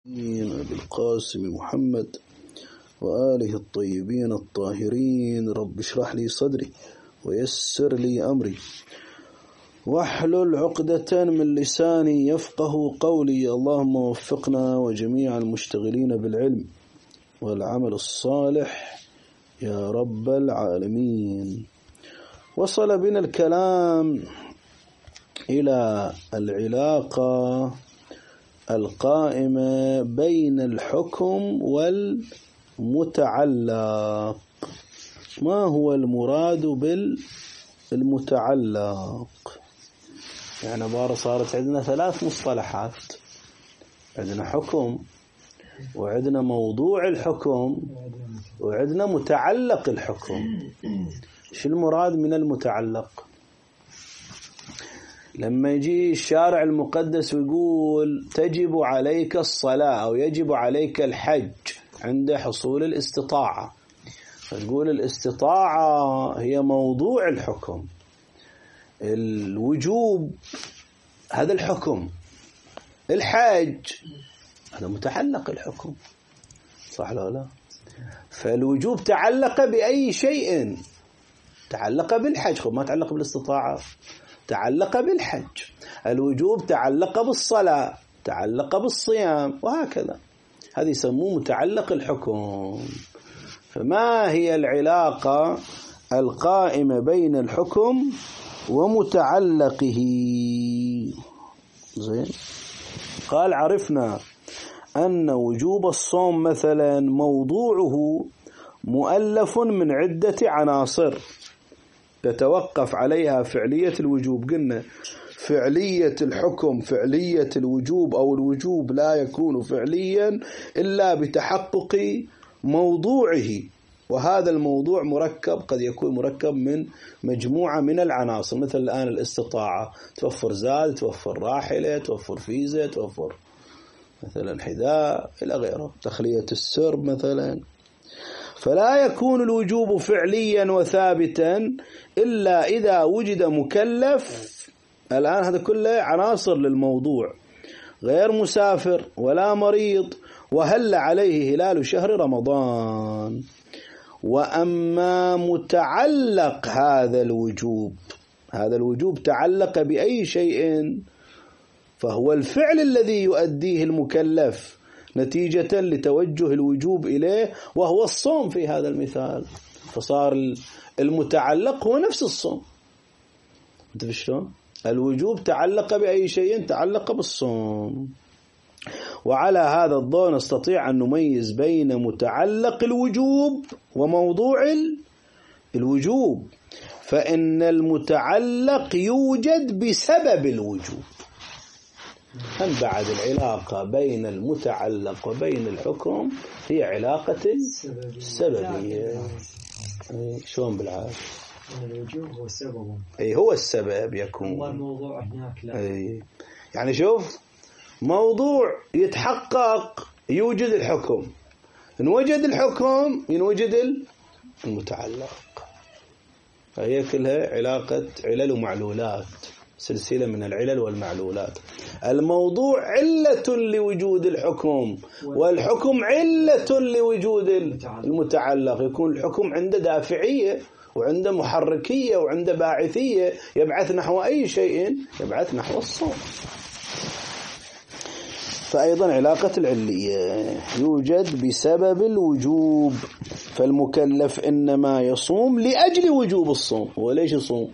أبي القاسم محمد وآله الطيبين الطاهرين. رب اشرح لي صدري ويسر لي أمري واحلل عقدة من لساني يفقه قولي. اللهم وفقنا وجميع المشتغلين بالعلم والعمل الصالح يا رب العالمين. وصل بنا الكلام إلى العلاقة القائمة بين الحكم والمتعلق. ما هو المراد بالمتعلق؟ يعني عبارة صارت عندنا ثلاث مصطلحات، عندنا حكم وعندنا موضوع الحكم وعندنا متعلق الحكم. شو المراد من المتعلق؟ لما يجي الشارع المقدس ويقول تجب عليك الصلاة أو يجب عليك الحج عند حصول الاستطاعة، فتقول الاستطاعة هي موضوع الحكم، الوجوب هذا الحكم، الحج هذا متعلق الحكم، صح ولا لا؟ فالوجوب تعلق بأي شيء، تعلق بالحج، ما تعلق بالاستطاعة، تعلق بالحج. الوجوب تعلق بالصلاة، تعلق بالصيام، وهكذا. هذه يسموه متعلق الحكم. فما هي العلاقة القائمة بين الحكم ومتعلقه؟ زين، قال عرفنا أن وجوب الصوم مثلا موضوعه مؤلف من عدة عناصر تتوقف عليها فعلية الوجوب. قلنا فعلية الحكم فعلية الوجوب، أو الوجوب لا يكون فعليا إلا بتحقق موضوعه، وهذا الموضوع مركب، قد يكون مركب من مجموعة من العناصر. مثل الآن الاستطاعة، توفر زاد، توفر راحلة، توفر فيزا، توفر مثلا حذاء إلى غيره، تخلية السرب مثلا. فلا يكون الوجوب فعليا وثابتا إلا إذا وجد مكلف. الآن هذا كله عناصر للموضوع، غير مسافر ولا مريض، وهل عليه هلال شهر رمضان. وأما متعلق هذا الوجوب، هذا الوجوب تعلق بأي شيء، فهو الفعل الذي يؤديه المكلف نتيجة لتوجه الوجوب إليه، وهو الصوم في هذا المثال. فصار المتعلق هو نفس الصوم. انت شلون؟ الوجوب تعلق بأي شيء، تعلق بالصوم. وعلى هذا الضوء نستطيع أن نميز بين متعلق الوجوب وموضوع الوجوب. فإن المتعلق يوجد بسبب الوجوب. هم بعد العلاقة بين المتعلق وبين الحكم هي علاقة السببية. شلون بالعادة؟ الوجوب هو السبب. أي هو السبب يكون. والموضوع هناك لا. أي يعني شوف، موضوع يتحقق يوجد الحكم، إن وجد الحكم ينوجد المتعلق. فهي كلها علاقة علل ومعلولات، سلسلة من العلل والمعلولات. الموضوع علة لوجود الحكم، والحكم علة لوجود المتعلق. يكون الحكم عنده دافعية وعنده محركية وعنده باعثية، يبعث نحو أي شيء، يبعث نحو الصوم. فأيضا علاقة العلية يوجد بسبب الوجوب، فالمكلف إنما يصوم لأجل وجوب الصوم. وليش يصوم؟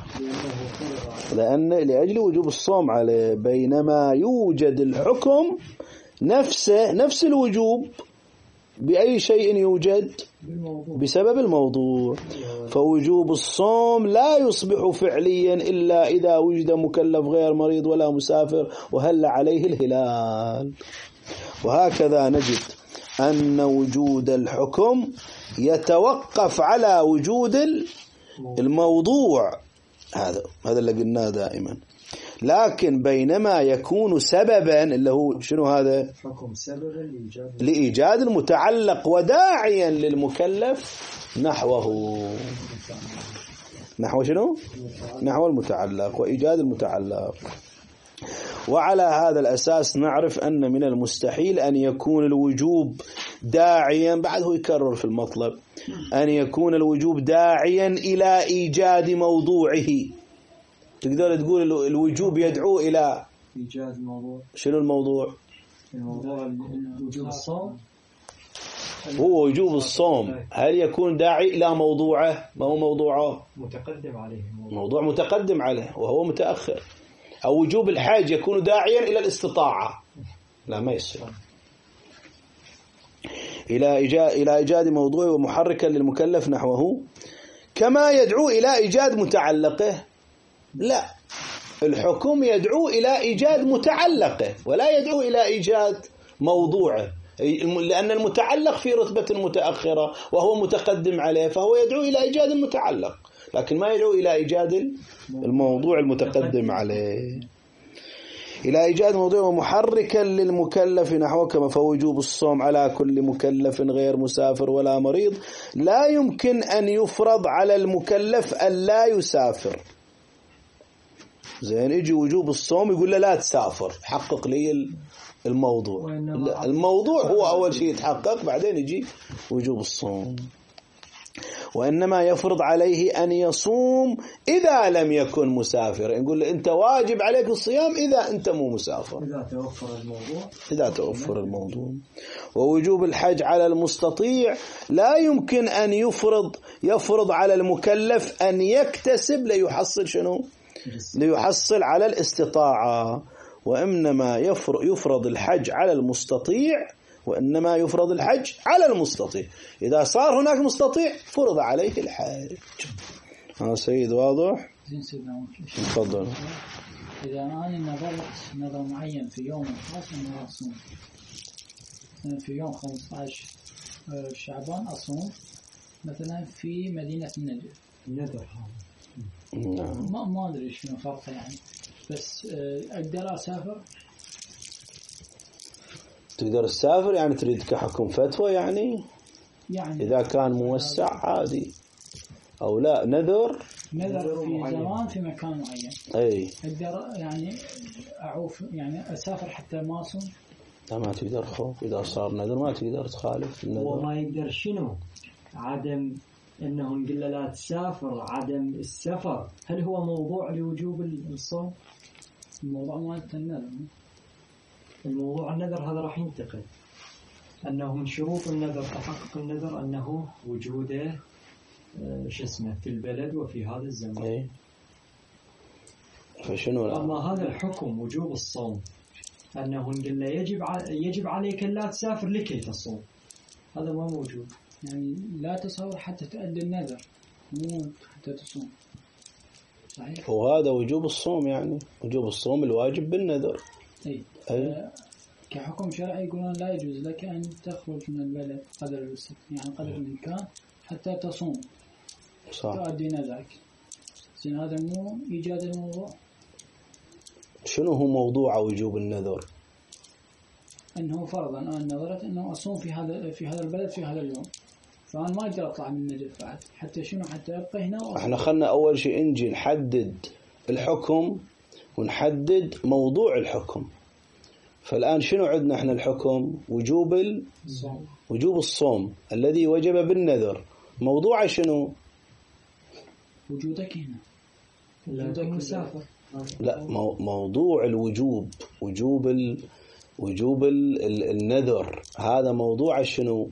لأجل وجوب الصوم عليه. بينما يوجد الحكم نفس الوجوب بأي شيء يوجد؟ بسبب الموضوع. فوجوب الصوم لا يصبح فعليا إلا إذا وجد مكلف غير مريض ولا مسافر وهل عليه الهلال. وهكذا نجد أن وجود الحكم يتوقف على وجود الموضوع. هذا اللي قلناه دائما. لكن بينما يكون سببا، اللي هو شنو هذا؟ حكم سببا لإيجاد المتعلق وداعيا للمكلف نحوه. نحو شنو؟ نحو المتعلق وإيجاد المتعلق. وعلى هذا الأساس نعرف أن من المستحيل أن يكون الوجوب داعيا، بعد هو يكرر في المطلب، أن يكون الوجوب داعيا إلى إيجاد موضوعه. تقدر تقول الوجوب يدعو إلى إيجاد موضوع. شنو الموضوع؟ الموضوع وجوب الصوم. هو وجوب الصوم، هل يكون داعي إلى موضوعه؟ ما هو موضوعه؟ متقدم عليه موضوع متقدم عليه وهو متأخر. أو وجوب الحج يكون داعيا إلى الاستطاعة؟ لا، ما يصير. إلى إيجاد موضوعه ومحركا للمكلف نحوه، كما يدعو إلى إيجاد متعلقه. لا، الحكم يدعو إلى إيجاد متعلقه ولا يدعو إلى إيجاد موضوعه، لأن المتعلق في رتبة متأخرة وهو متقدم عليه، فهو يدعو إلى إيجاد المتعلق، لكن ما يدعو إلى إيجاد الموضوع المتقدم عليه. إلى إيجاد موضوع ومحركا للمكلف نحوه، كما فوجوب الصوم على كل مكلف غير مسافر ولا مريض لا يمكن أن يفرض على المكلف أن لا يسافر. زين، يجي وجوب الصوم يقول له لا تسافر، حقق لي الموضوع. الموضوع هو أول شيء يتحقق، بعدين يجي وجوب الصوم. وإنما يفرض عليه أن يصوم إذا لم يكن مسافر. نقول له أنت واجب عليك الصيام إذا أنت مو مسافر، إذا توفر الموضوع. ووجوب الحج على المستطيع لا يمكن أن يفرض على المكلف أن يكتسب ليحصل شنو؟ ليحصل على الاستطاعة. وإنما يفرض الحج على المستطيع، وإنما يفرض الحج على المستطيع. إذا صار هناك مستطيع فرض عليه الحج. ها سيد واضح؟ زين سيدنا، تفضل. إذا أنا نظرت نظر معين في يوم خاص أنا أصوم، في يوم 15 شعبان أصوم مثلا في مدينة النجف. ما أدري شنو فرقه يعني، بس أقدر أسافر. تقدر تسافر يعني تريد كحكم فتوى يعني إذا كان موسع عادي أو لا نذر في زمان في مكان معين. أي أقدر يعني أعوف يعني أسافر حتى ما أصوم. لا، ما تقدر خوف. إذا صار نذر ما تقدر تخالف النذر. وما يقدر شنو؟ عدم أنه نقول لا تسافر، عدم السفر، هل هو موضوع لوجوب الصوم؟ الموضوع مالت النذر، الموضوع النذر هذا راح ينتقل، أنه من شروط النذر تحقق النذر أنه وجوده في البلد وفي هذا الزمان. أي. فشنو أما هذا الحكم وجوب الصوم أنه نقول يجب عليك لا تسافر لكي تصوم، هذا ما موجود. يعني لا تصور حتى تؤدي النذر، مو حتى تصوم. صحيح. وهذا وجوب الصوم، يعني وجوب الصوم الواجب بالنذر. أي. كحكم شرعي يقولون لا يجوز لك أن تخرج من البلد قدر يعني قدر الإمكان حتى تصوم. صح. تؤدي نذرك. زين، هذا مو إيجاد الموضوع. شنو هو موضوع وجوب النذر؟ أنه فرضا أنا نظرت أنه أصوم في هذا البلد في هذا اليوم، فأنا ما أقدر أطلع من النجف بعد، حتى شنو؟ حتى أبقى هنا وأصوم. احنا خلنا أول شيء نجي نحدد الحكم ونحدد موضوع الحكم. فالآن شنو عندنا احنا الحكم؟ وجوب الصوم الذي وجب بالنذر. موضوع شنو؟ وجودك هنا، وجودك مسافر. لا، موضوع الوجوب، وجوب النذر، هذا موضوع شنو؟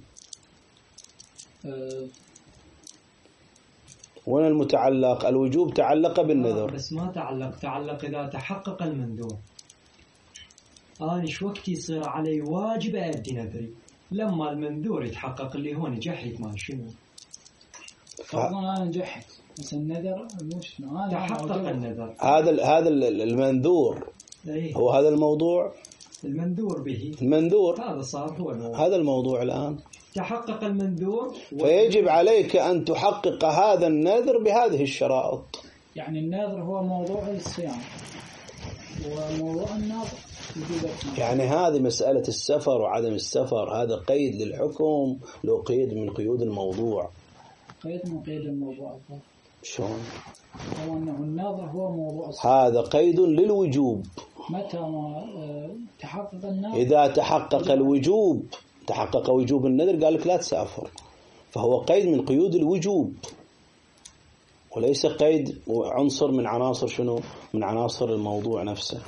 وين المتعلق؟ الوجوب تعلق بالنذر. بس ما تعلق إذا تحقق المنذور. أنا شو وقت يصير علي واجب أدي نذري لما المنذور يتحقق اللي هون جحيت ما شنو؟ فرضاً أنا نجحت بس النذر مو شنو؟ تحقق النذر. هذا المنذور. هو هذا الموضوع. المنذور به. المنذور. هذا صار هو الموضوع. هذا الموضوع الآن. تحقق المنذور. فيجب عليك أن تحقق هذا النذر بهذه الشرائط. يعني النذر هو موضوع الصيام، وموضوع النذر يعني هذه مسألة السفر وعدم السفر، هذا قيد للحكم، لو قيد من قيود الموضوع. قيد من قيد الموضوع. شلون؟ هو أنه النذر هو موضوع الصيام. هذا قيد للوجوب. متى ما تحقق النذر. إذا تحقق الوجوب، تحقق وجوب النذر قال لك لا تسافر، فهو قيد من قيود الوجوب وليس قيد عنصر من عناصر شنو؟ من عناصر الموضوع نفسه.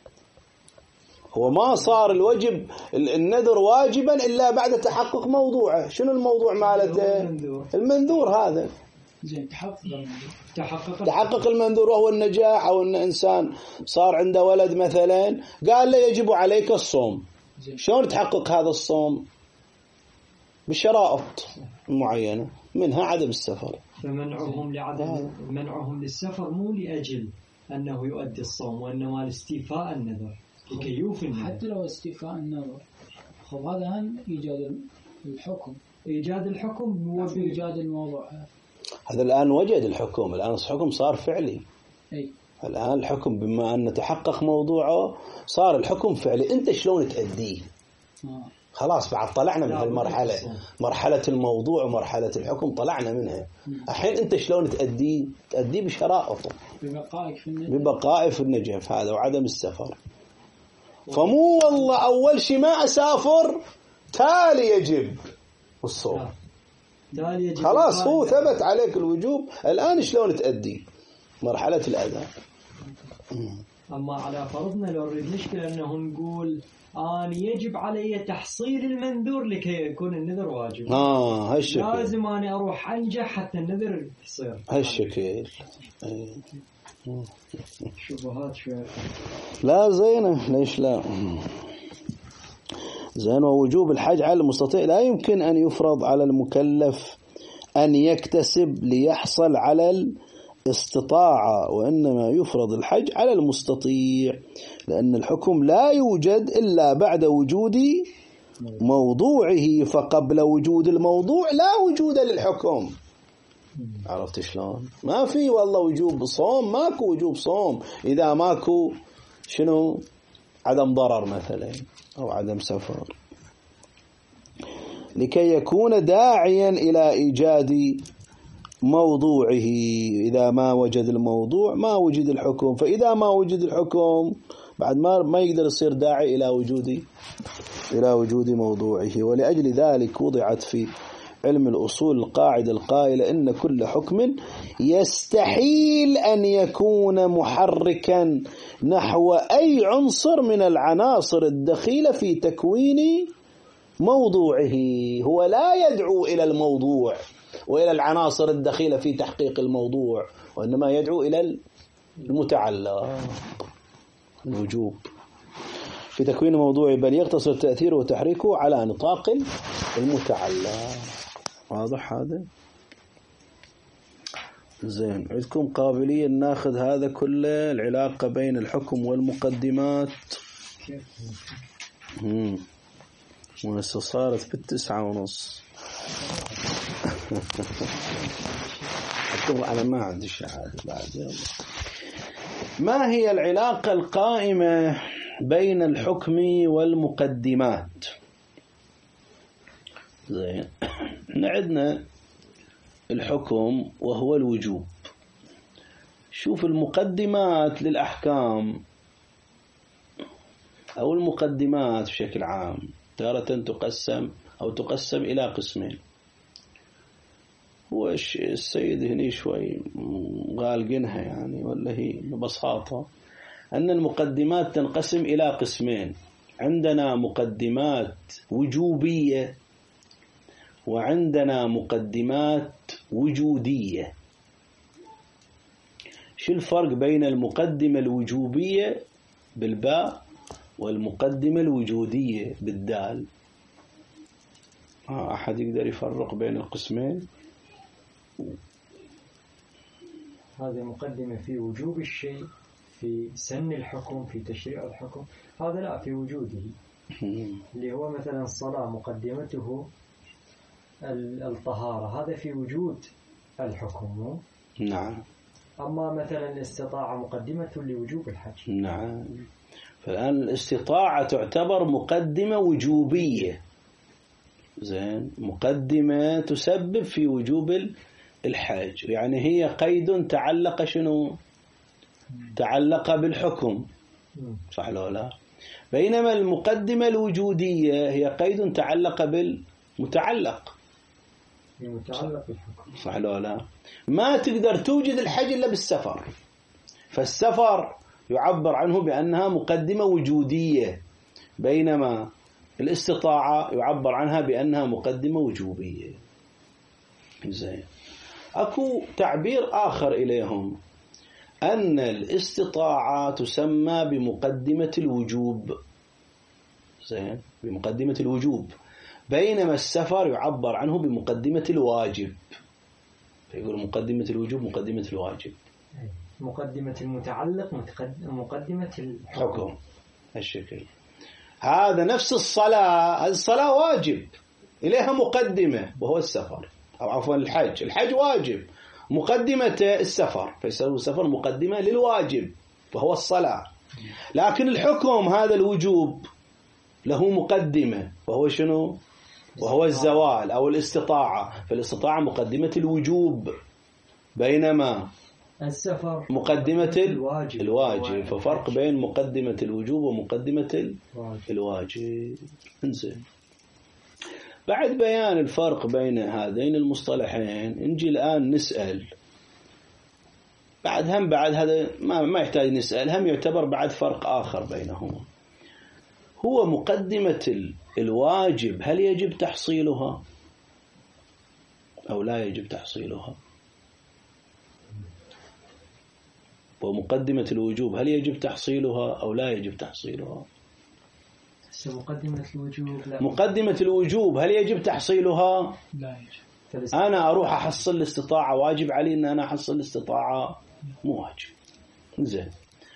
هو ما صار الوجب النذر واجبا إلا بعد تحقق موضوعه. شنو الموضوع مالته؟ المنذور هذا. زين تحقق المنذور وهو النجاح، أو أن إنسان صار عنده ولد مثلا قال له يجب عليك الصوم. شلون تحقق هذا الصوم؟ بشرائط معينة، منها عدم السفر. فمنعهم لعدم منعهم للسفر مو لأجل أنه يؤدي الصوم، وإنما لاستيفاء النذر لكي يوفي النذر. حتى لو استيفاء النذر، خب هذا هم إيجاد الحكم. إيجاد الحكم هو بإيجاد الموضوع. هذا الآن وجد الحكم، الآن الحكم صار فعلي. أي. الآن الحكم بما أن تحقق موضوعه صار الحكم فعلي. أنت شلون تأديه؟ خلاص بعد طلعنا من هالمرحلة، مرحلة الموضوع ومرحلة الحكم طلعنا منها. الحين أنت شلون تأديه؟ تأديه بشرائطه، ببقائه في النجف هذا وعدم السفر. فمو والله أول شيء ما أسافر تالي يجب الصوم، خلاص هو ثبت عليك الوجوب، الآن شلون تأدي؟ مرحلة الأداء. أما على فرضنا لو نريد نشكل أنه نقول يجب علي تحصيل المنذور لكي يكون النذر واجب، هالشكل لازم أنا أروح أنجح حتى النذر يصير هالشكل. شبهات شوية. لا زينة، ليش لا؟ زين. ووجوب الحج على المستطيع لا يمكن أن يفرض على المكلف أن يكتسب ليحصل على الاستطاعة، وإنما يفرض الحج على المستطيع، لأن الحكم لا يوجد إلا بعد وجود موضوعه، فقبل وجود الموضوع لا وجود للحكم. عرفت شلون؟ ما في والله وجوب صوم، ماكو وجوب صوم إذا ماكو شنو؟ عدم ضرر مثلا أو عدم سفر، لكي يكون داعيا إلى إيجاد موضوعه. إذا ما وجد الموضوع ما وجد الحكم، فإذا ما وجد الحكم بعد ما يقدر يصير داعي إلى وجود موضوعه. ولأجل ذلك وضعت في علم الأصول القاعدة القائلة إن كل حكم يستحيل أن يكون محركا نحو أي عنصر من العناصر الدخيلة في تكوين موضوعه. هو لا يدعو إلى الموضوع وإلى العناصر الدخيلة في تحقيق الموضوع، وإنما يدعو إلى المتعلق الوجوب في تكوين موضوعه، بل يقتصر تأثيره وتحريكه على نطاق المتعلق. واضح هذا؟ زين. عندكم قابلية ناخذ هذا كله، العلاقة بين الحكم والمقدمات. وهسه صارت ب9:30. أنا ما عندي شهادة بعد. يلا. ما هي العلاقة القائمة بين الحكم والمقدمات؟ زين. احنا عندنا الحكم وهو الوجوب. شوف المقدمات للأحكام أو المقدمات بشكل عام تارة تقسم إلى قسمين. هو السيد هني شوي غالقينها يعني، ولا هي ببساطة أن المقدمات تنقسم إلى قسمين. عندنا مقدمات وجوبية وعندنا مقدمات وجودية. شو الفرق بين المقدمة الوجوبية بالباء والمقدمة الوجودية بالدال؟ أحد يقدر يفرق بين القسمين؟ هذه مقدمة في وجوب الشيء، في سن الحكم، في تشريع الحكم. هذا لا، في وجوده، اللي هو مثلا الصلاة مقدمته الطهارة، هذا في وجود الحكم. نعم. أما مثلا الاستطاعة مقدمة لوجوب الحج. نعم. فالآن الاستطاعة تعتبر مقدمة وجوبية. زين. مقدمة تسبب في وجوب الحج، يعني هي قيد تعلق شنو؟ تعلق بالحكم، صح ولا لا؟ بينما المقدمة الوجودية هي قيد تعلق بالمتعلق، المتعلق بالحكم، صح ولا لا؟ ما تقدر توجد الحج إلا بالسفر، فالسفر يعبر عنه بأنها مقدمة وجودية، بينما الاستطاعة يعبر عنها بأنها مقدمة وجوبية. زين. أكو تعبير آخر إليهم، أن الاستطاعة تسمى بمقدمة الوجوب، زين، بمقدمة الوجوب، بينما السفر يعبر عنه بمقدمة الواجب، فيقول مقدمة الوجوب مقدمة الواجب، مقدمة المتعلق مقدمة الحكم. هالشكل. هذا نفس الصلاة، الصلاة واجب إليها مقدمة وهو السفر، أو عفوا الحج واجب مقدمة السفر، فيسمى السفر مقدمة للواجب وهو الصلاة. لكن الحكم هذا الوجوب له مقدمة وهو شنو؟ وهو الزوال أو الاستطاعة، فالاستطاعة مقدمة الوجوب، بينما السفر مقدمة الواجب. ففرق بين مقدمة الوجوب ومقدمة الواجب. انزين، بعد بيان الفرق بين هذين المصطلحين نجي الآن نسأل بعد هذا ما يحتاج نسأل، هم يعتبر بعد فرق آخر بينهما، هو مقدمة الواجب هل يجب تحصيلها أو لا يجب تحصيلها؟ ومقدمة الوجوب هل يجب تحصيلها أو لا يجب تحصيلها؟ مقدمة الوجوب هل يجب تحصيلها؟ لا يجب. أنا أروح أحصل الاستطاعة، واجب علي أن أنا أحصل الاستطاعة؟ مو واجب. زين،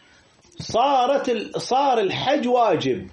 صار الحج واجب،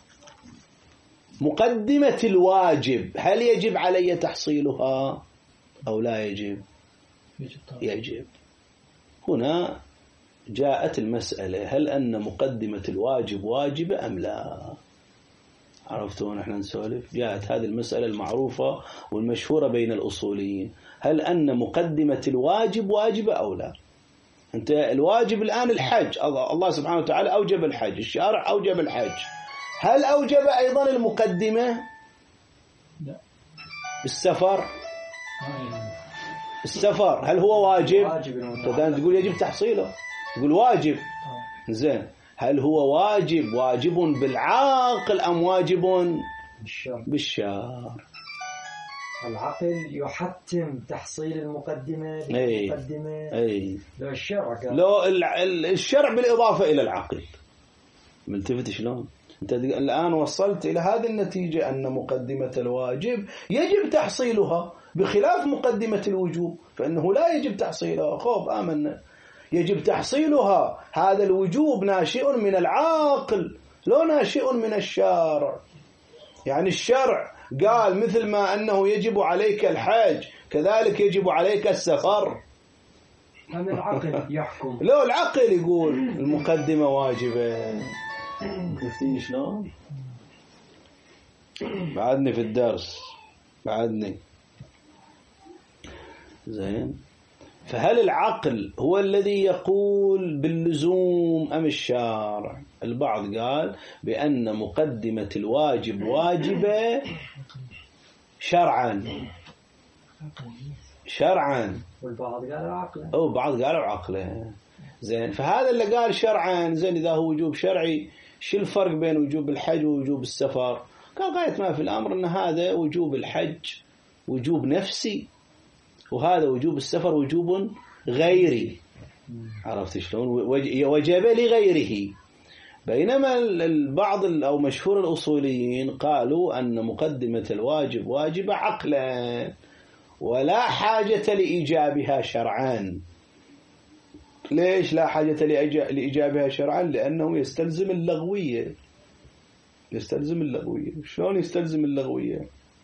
مقدمة الواجب هل يجب علي تحصيلها أو لا يجب؟ يجب. هنا جاءت المسألة، هل أن مقدمة الواجب واجبة أم لا؟ عرفتوا نحن نسولف، جاءت هذه المسألة المعروفة والمشهورة بين الأصوليين، هل أن مقدمة الواجب واجبة أو لا؟ أنت الواجب الآن الحج، الله سبحانه وتعالى أوجب الحج، الشارع أوجب الحج، هل أوجب أيضا المقدمة؟ لا. السفر هل هو واجب؟ تقول يجب تحصيله، تقول واجب. زين، هل هو واجب بالعاقل أم واجب بالشرع؟ العقل يحتم تحصيل المقدمة لو الشرع قال. لو الشرع بالإضافة إلى العقل. ملتفت شلون؟ أنت الآن وصلت إلى هذه النتيجة أن مقدمة الواجب يجب تحصيلها بخلاف مقدمة الوجوب، فإنه لا يجب تحصيلها. خوف آمنا يجب تحصيلها، هذا الوجوب ناشئ من العاقل لا ناشئ من الشارع. يعني الشرع قال مثل ما أنه يجب عليك الحج كذلك يجب عليك السفر، هم العقل يحكم. لو العقل يقول المقدمة واجبة. شفتي شلون؟ بعدني في الدرس بعدني. زين، فهل العقل هو الذي يقول باللزوم أم الشارع؟ البعض قال بأن مقدمة الواجب واجبة شرعا، والبعض قالوا عقلا، أو بعض قالوا عقلا. زين، فهذا اللي قال شرعا، زين إذا هو وجوب شرعي شو الفرق بين وجوب الحج ووجوب السفر؟ قال غاية ما في الأمر أن هذا وجوب الحج وجوب نفسي، وهذا وجوب السفر وجوب غيري. عرفت شلون؟ وجب لغيره. بينما البعض أو مشهور الأصوليين قالوا أن مقدمة الواجب واجبة عقلا ولا حاجة لإيجابها شرعا. ليش لا حاجة لإيجابها شرعا؟ لأنه يستلزم اللغوية. شلون يستلزم اللغوية؟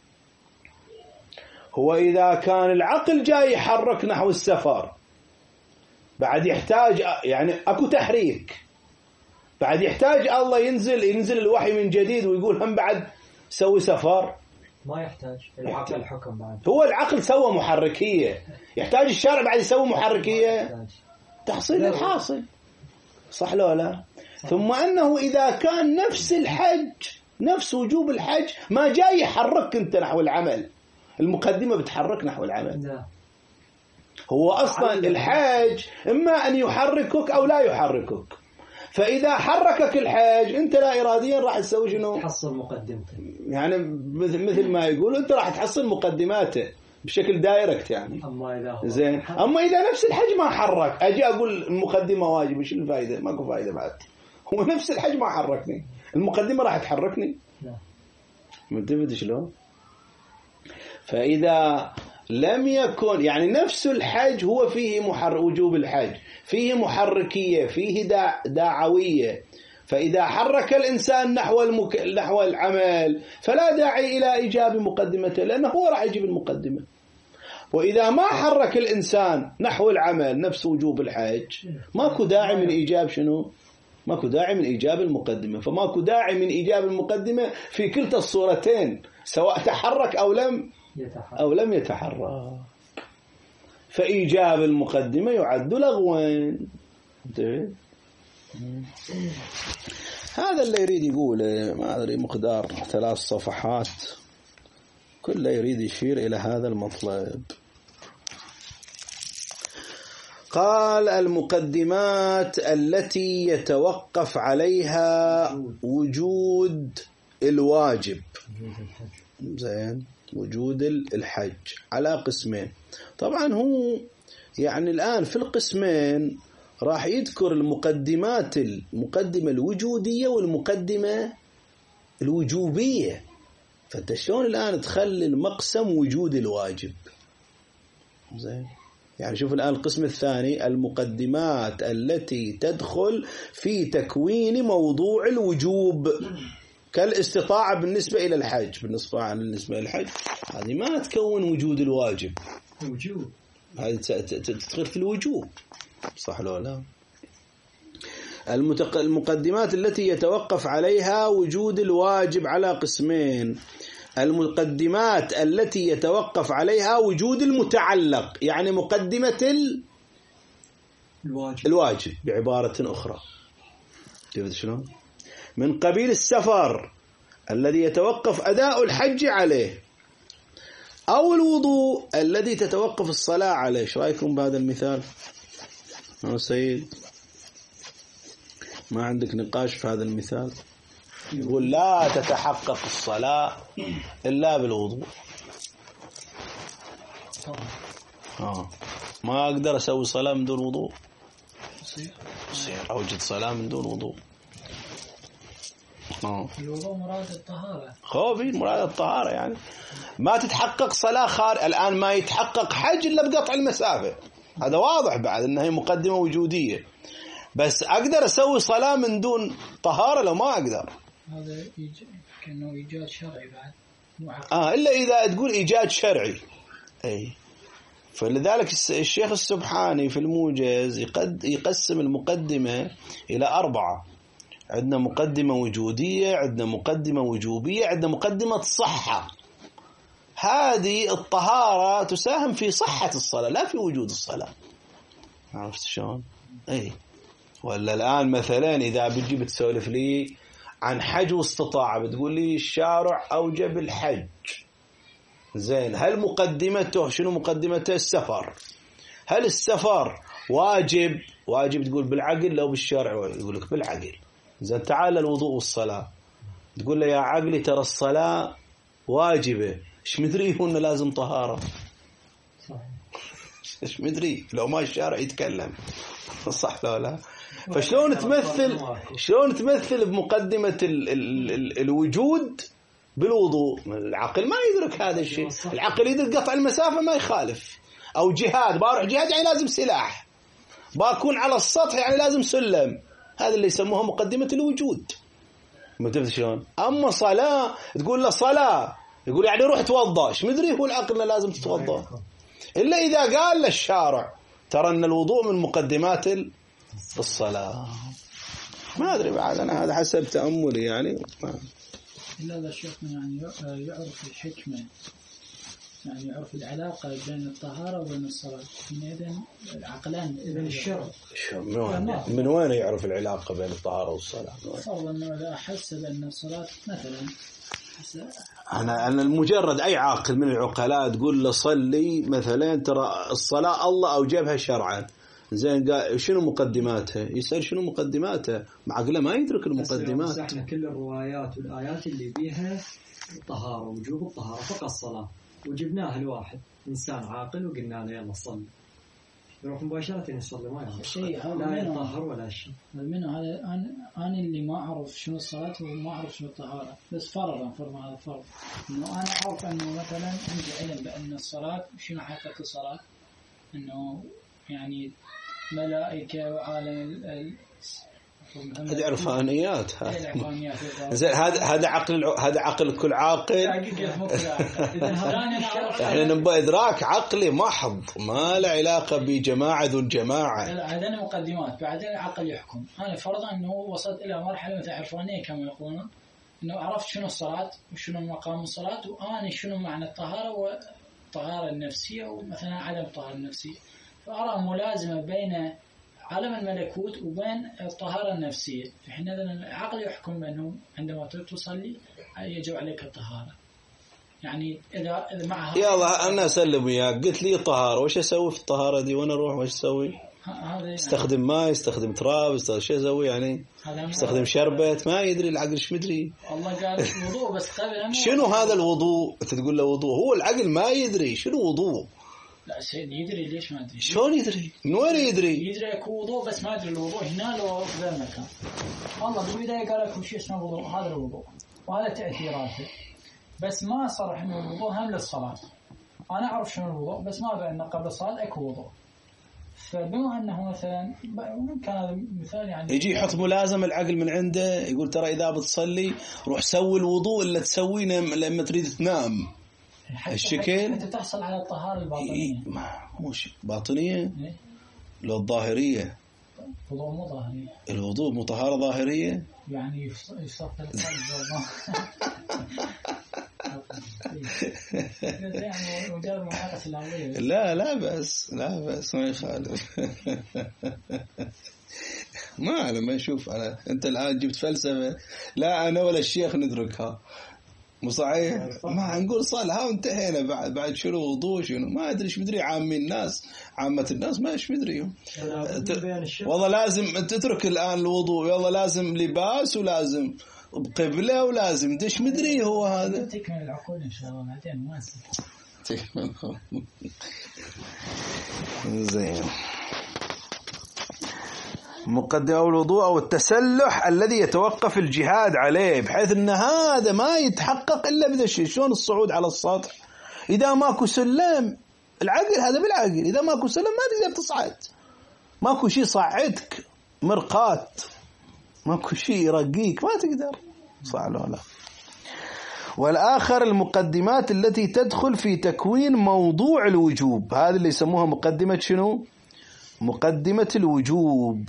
هو إذا كان العقل جاي يحرك نحو السفر بعد يحتاج، يعني أكو تحريك، بعد يحتاج الله ينزل الوحي من جديد ويقول هم بعد سوي سفر؟ ما يحتاج. العقل حكم بعد. هو العقل سوى محركية، يحتاج الشارع بعد يسوي محركية؟ تحصيل الحاصل. صح لو لا؟ ثم أنه إذا كان نفس الحج، نفس وجوب الحج، ما جاي يحرك أنت نحو العمل، المقدمة بتحرك نحو العمل. هو أصلا الحج إما أن يحركك أو لا يحركك، فإذا حركك الحج أنت لا إراديا راح تسوي شنو؟ تحصل مقدمته، يعني مثل ما يقول أنت راح تحصل مقدماته بشكل دايركت يعني. زين، أما إذا نفس الحج ما حرك، أجي أقول المقدمة واجب، إيش الفائدة؟ ماكو فائدة بعد. هو نفس الحج ما حركني، المقدمة راح تحركني. لا. منتبه شلون؟ فإذا لم يكن يعني نفس الحج هو فيه وجوب الحج، فيه محركية، فيه داعوية، فإذا حرك الإنسان نحو العمل فلا داعي إلى إيجاب مقدمته، لأنه هو راح يجيب المقدمة. وإذا ما حرك الإنسان نحو العمل نفس وجوب الحج، ماكو داعي من إيجاب شنو؟ ماكو داعي من إيجاب المقدمة. فماكو داعي من إيجاب المقدمة في كلتا الصورتين، سواء تحرك أو لم يتحرك. فإيجاب المقدمة يعد لغوا. هذا اللي يريد يقوله، ما أدري مقدار 3 صفحات، كله يريد يشير إلى هذا المطلب. قال: المقدمات التي يتوقف عليها وجود الواجب، زين، وجود الحج على قسمين. طبعا هو يعني الآن في القسمين راح يذكر المقدمات، المقدمة الوجودية والمقدمة الوجوبية. فانت شلون الآن تخلي المقسم وجود الواجب؟ زين، يعني شوف الآن القسم الثاني، المقدمات التي تدخل في تكوين موضوع الوجوب، كالاستطاعة بالنسبة إلى الحج. بالنسبة للحج هذه ما تكون وجود الواجب، وجوب، هذه تدخل في الوجوب، صح لو لا؟ المقدمات التي يتوقف عليها وجود الواجب على قسمين: المقدمات التي يتوقف عليها وجود المتعلق، يعني مقدمة الواجب بعبارة أخرى. شفت شلون؟ من قبيل السفر الذي يتوقف أداء الحج عليه، أو الوضوء الذي تتوقف الصلاة عليه. ايش رايكم بهذا المثال؟ سيد، ما عندك نقاش في هذا المثال؟ يقول لا تتحقق الصلاة إلا بالوضوء. ما أقدر أسوي صلاة من دون وضوء، يصير أوجد صلاة من دون وضوء. الوضوء مراد الطهارة، خوفي مراد الطهارة، يعني ما تتحقق صلاة الآن ما يتحقق حج إلا بقطع المسافة. هذا واضح بعد أنها مقدمة وجودية، بس أقدر أسوي صلاة من دون طهارة لو ما أقدر. هذا كأنه إيجاد شرعي بعد، إلا إذا تقول إيجاد شرعي. أي، فلذلك الشيخ السبحاني في الموجز يقسم المقدمة إلى 4. عندنا مقدمة وجودية، عندنا مقدمة وجوبية، عندنا مقدمة صحة. هذه الطهارة تساهم في صحة الصلاة لا في وجود الصلاة. عرفت شلون؟ أي، ولا الآن مثلا إذا بتجي بتسولف لي عن حج واستطاعة، بتقول لي الشارع أوجب الحج، زين، هل مقدمته شنو؟ مقدمته السفر. هل السفر واجب تقول بالعقل لو بالشرع؟ يقول لك بالعقل. زين، تعال الوضوء والصلاة، تقول له يا عقلي ترى الصلاة واجبة، ايش مدري هو انه لازم طهارة؟ ايش مدري لو ما الشارع يتكلم، صح لو لا؟ فشلون تمثل بمقدمة الوجود بالوضوء؟ العقل ما يدرك هذا الشيء. العقل يدرك قطع المسافة ما يخالف، أو جهاد، بروح جهاد يعني لازم سلاح، بكون على السطح يعني لازم سلم. هذا اللي يسموها مقدمة الوجود. ما تفهم شلون؟ أما صلاة تقول له صلاة، يقول يعني روح توضأ، ايش مدري هو العقل لازم تتوضأ، إلا إذا قال للشارع ترى أن الوضوء من مقدمات الصلاة. ما أدري بعد، أنا هذا حسب تأملي يعني. إلا إذا شيخنا يعني يعرف الحكمة يعني يعرف العلاقة بين الطهارة وبين الصلاة حينئذ عقلان. إذن الشرع من وين يعرف العلاقة بين الطهارة والصلاة؟ فرضا أنه إذا أحس بأن الصلاة مثلا أنا المجرد أي عاقل من العقلاء تقول له صلي مثلا، ترى الصلاة الله أوجبها شرعا، زين قال شنو مقدماتها؟ يسأل شنو مقدماتها، معقله ما يدرك المقدمات. احنا كل الروايات والآيات اللي بيها الطهارة، وجوب الطهارة فقط الصلاة، وجبناها الواحد إنسان عاقل وقلنا له يلا صلي، يروح مباشرة يصلي ما يعرف شيء، لا يطهر ولا شيء. منه هذا أنا اللي ما أعرف شنو الصلاة وما أعرف شنو الطهارة، بس فرضا هذا فرض إنه أنا أعرف إنه مثلا عندي علم بأن الصلاة شنو حقيقة الصلاة، إنه يعني ملائكة وعالم هذه عرفانيات. زين هذا عقل كل عاقل. احنا نبغى ادراك عقلي محض ما له علاقه بجماعه ذو الجماعه. هذا مقدمات، بعدين العقل يحكم. انا فرضا انه وصلت الى مرحله مثل عرفانيه كما يقولون، انه عرفت شنو الصلاه وشنو مقام الصلاه، وانا شنو معنى الطهاره والطهاره النفسيه ومثلا عدم الطهاره النفسيه، فارى ملازمه بين عالم الملكوت وبين الطهارة النفسية. في حين هذا العقل يحكم بأنه عندما تصلي يجب عليك الطهارة. يعني إذا معها يلا أنا أسلم وياك، قلت لي طهارة، وش أسوي في الطهارة دي وأنا أروح وش أسوي؟ استخدم ماء، استخدم تراب، شو أسوي يعني؟ استخدم شربت، ما يدري العقل ايش مدري. الله قال الوضوء بس قبل شنو هذا الوضوء؟ أنت تقول له وضوء، هو العقل ما يدري شنو وضوء. لا سيد يدري، ليش ما يدري؟ شلون يدري؟ من وين يدري؟ يدري يكون وضوء بس ما يدري الوضوء هنا لو في ذا المكان. والله بالبداية قال لكم شيء اسمه وضوء، هذا الوضوء وهذا تأثيراته، بس ما صرح إنه الوضوء هم للصلاة. أنا أعرف شنو الوضوء بس ما بأن قبل الصلاة أكو وضوء. فبما أنه مثلا كان هذا مثال يعني يجي يحط ملازم العقل من عنده، يقول ترى إذا بتصلي روح سوي الوضوء اللي تسوينه لما تريد تنام. الشكل أنت تحصل على الطهارة الباطنية. مش باطنية لو الظاهرية. الوضوء مو ظاهرية. الوضوء مو طهارة ظاهرية. يعني يصفر القلب. يعني مجرد معاقة العملية. لا بس ما يخالف. ما لما نشوف أنت الآن جبت فلسفة، لا أنا ولا الشيخ ندركها. مو صحيح، ما نقول صالحة وانتهينا. بعد شنو وضوء شنو ما أدري إيش مدري. عامة الناس ما إيش مدريهم. والله لازم تترك الآن الوضوء، والله لازم لباس ولازم بقبلة ولازم دش مدري هو هذا. تكمل العقول إن شاء الله بعدين ما زين. مقدمة الوضوء أو التسلح الذي يتوقف الجهاد عليه، بحيث أن هذا ما يتحقق إلا بذا الشيء. شلون الصعود على السطح؟ إذا ماكو سلم، العقل هذا بالعقل، إذا ماكو سلم ما تقدر تصعد، ماكو شيء صعدك، مرقات، ماكو شيء يرقيك، ما تقدر. صح ولا لا؟ والآخر المقدمات التي تدخل في تكوين موضوع الوجوب، هذا اللي يسموها مقدمة شنو؟ مقدمة الوجوب،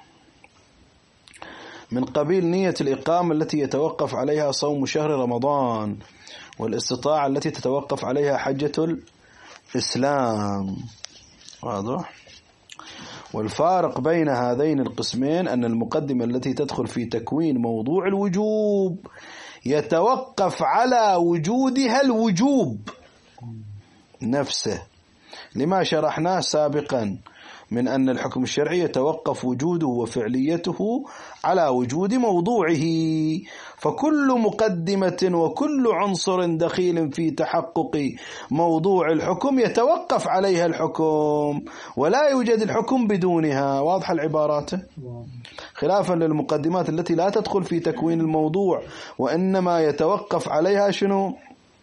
من قبيل نية الإقامة التي يتوقف عليها صوم شهر رمضان، والاستطاعة التي تتوقف عليها حجة الإسلام. واضح؟ والفارق بين هذين القسمين أن المقدمة التي تدخل في تكوين موضوع الوجوب يتوقف على وجودها الوجوب نفسه، لما شرحناه سابقا من أن الحكم الشرعي يتوقف وجوده وفعليته على وجود موضوعه، فكل مقدمة وكل عنصر دخيل في تحقق موضوع الحكم يتوقف عليها الحكم، ولا يوجد الحكم بدونها. واضح العبارات؟ خلافا للمقدمات التي لا تدخل في تكوين الموضوع وإنما يتوقف عليها شنو؟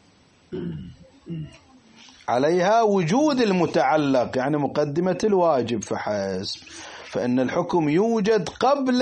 عليها وجود المتعلق، يعني مقدمة الواجب فحسب، فإن الحكم يوجد قبل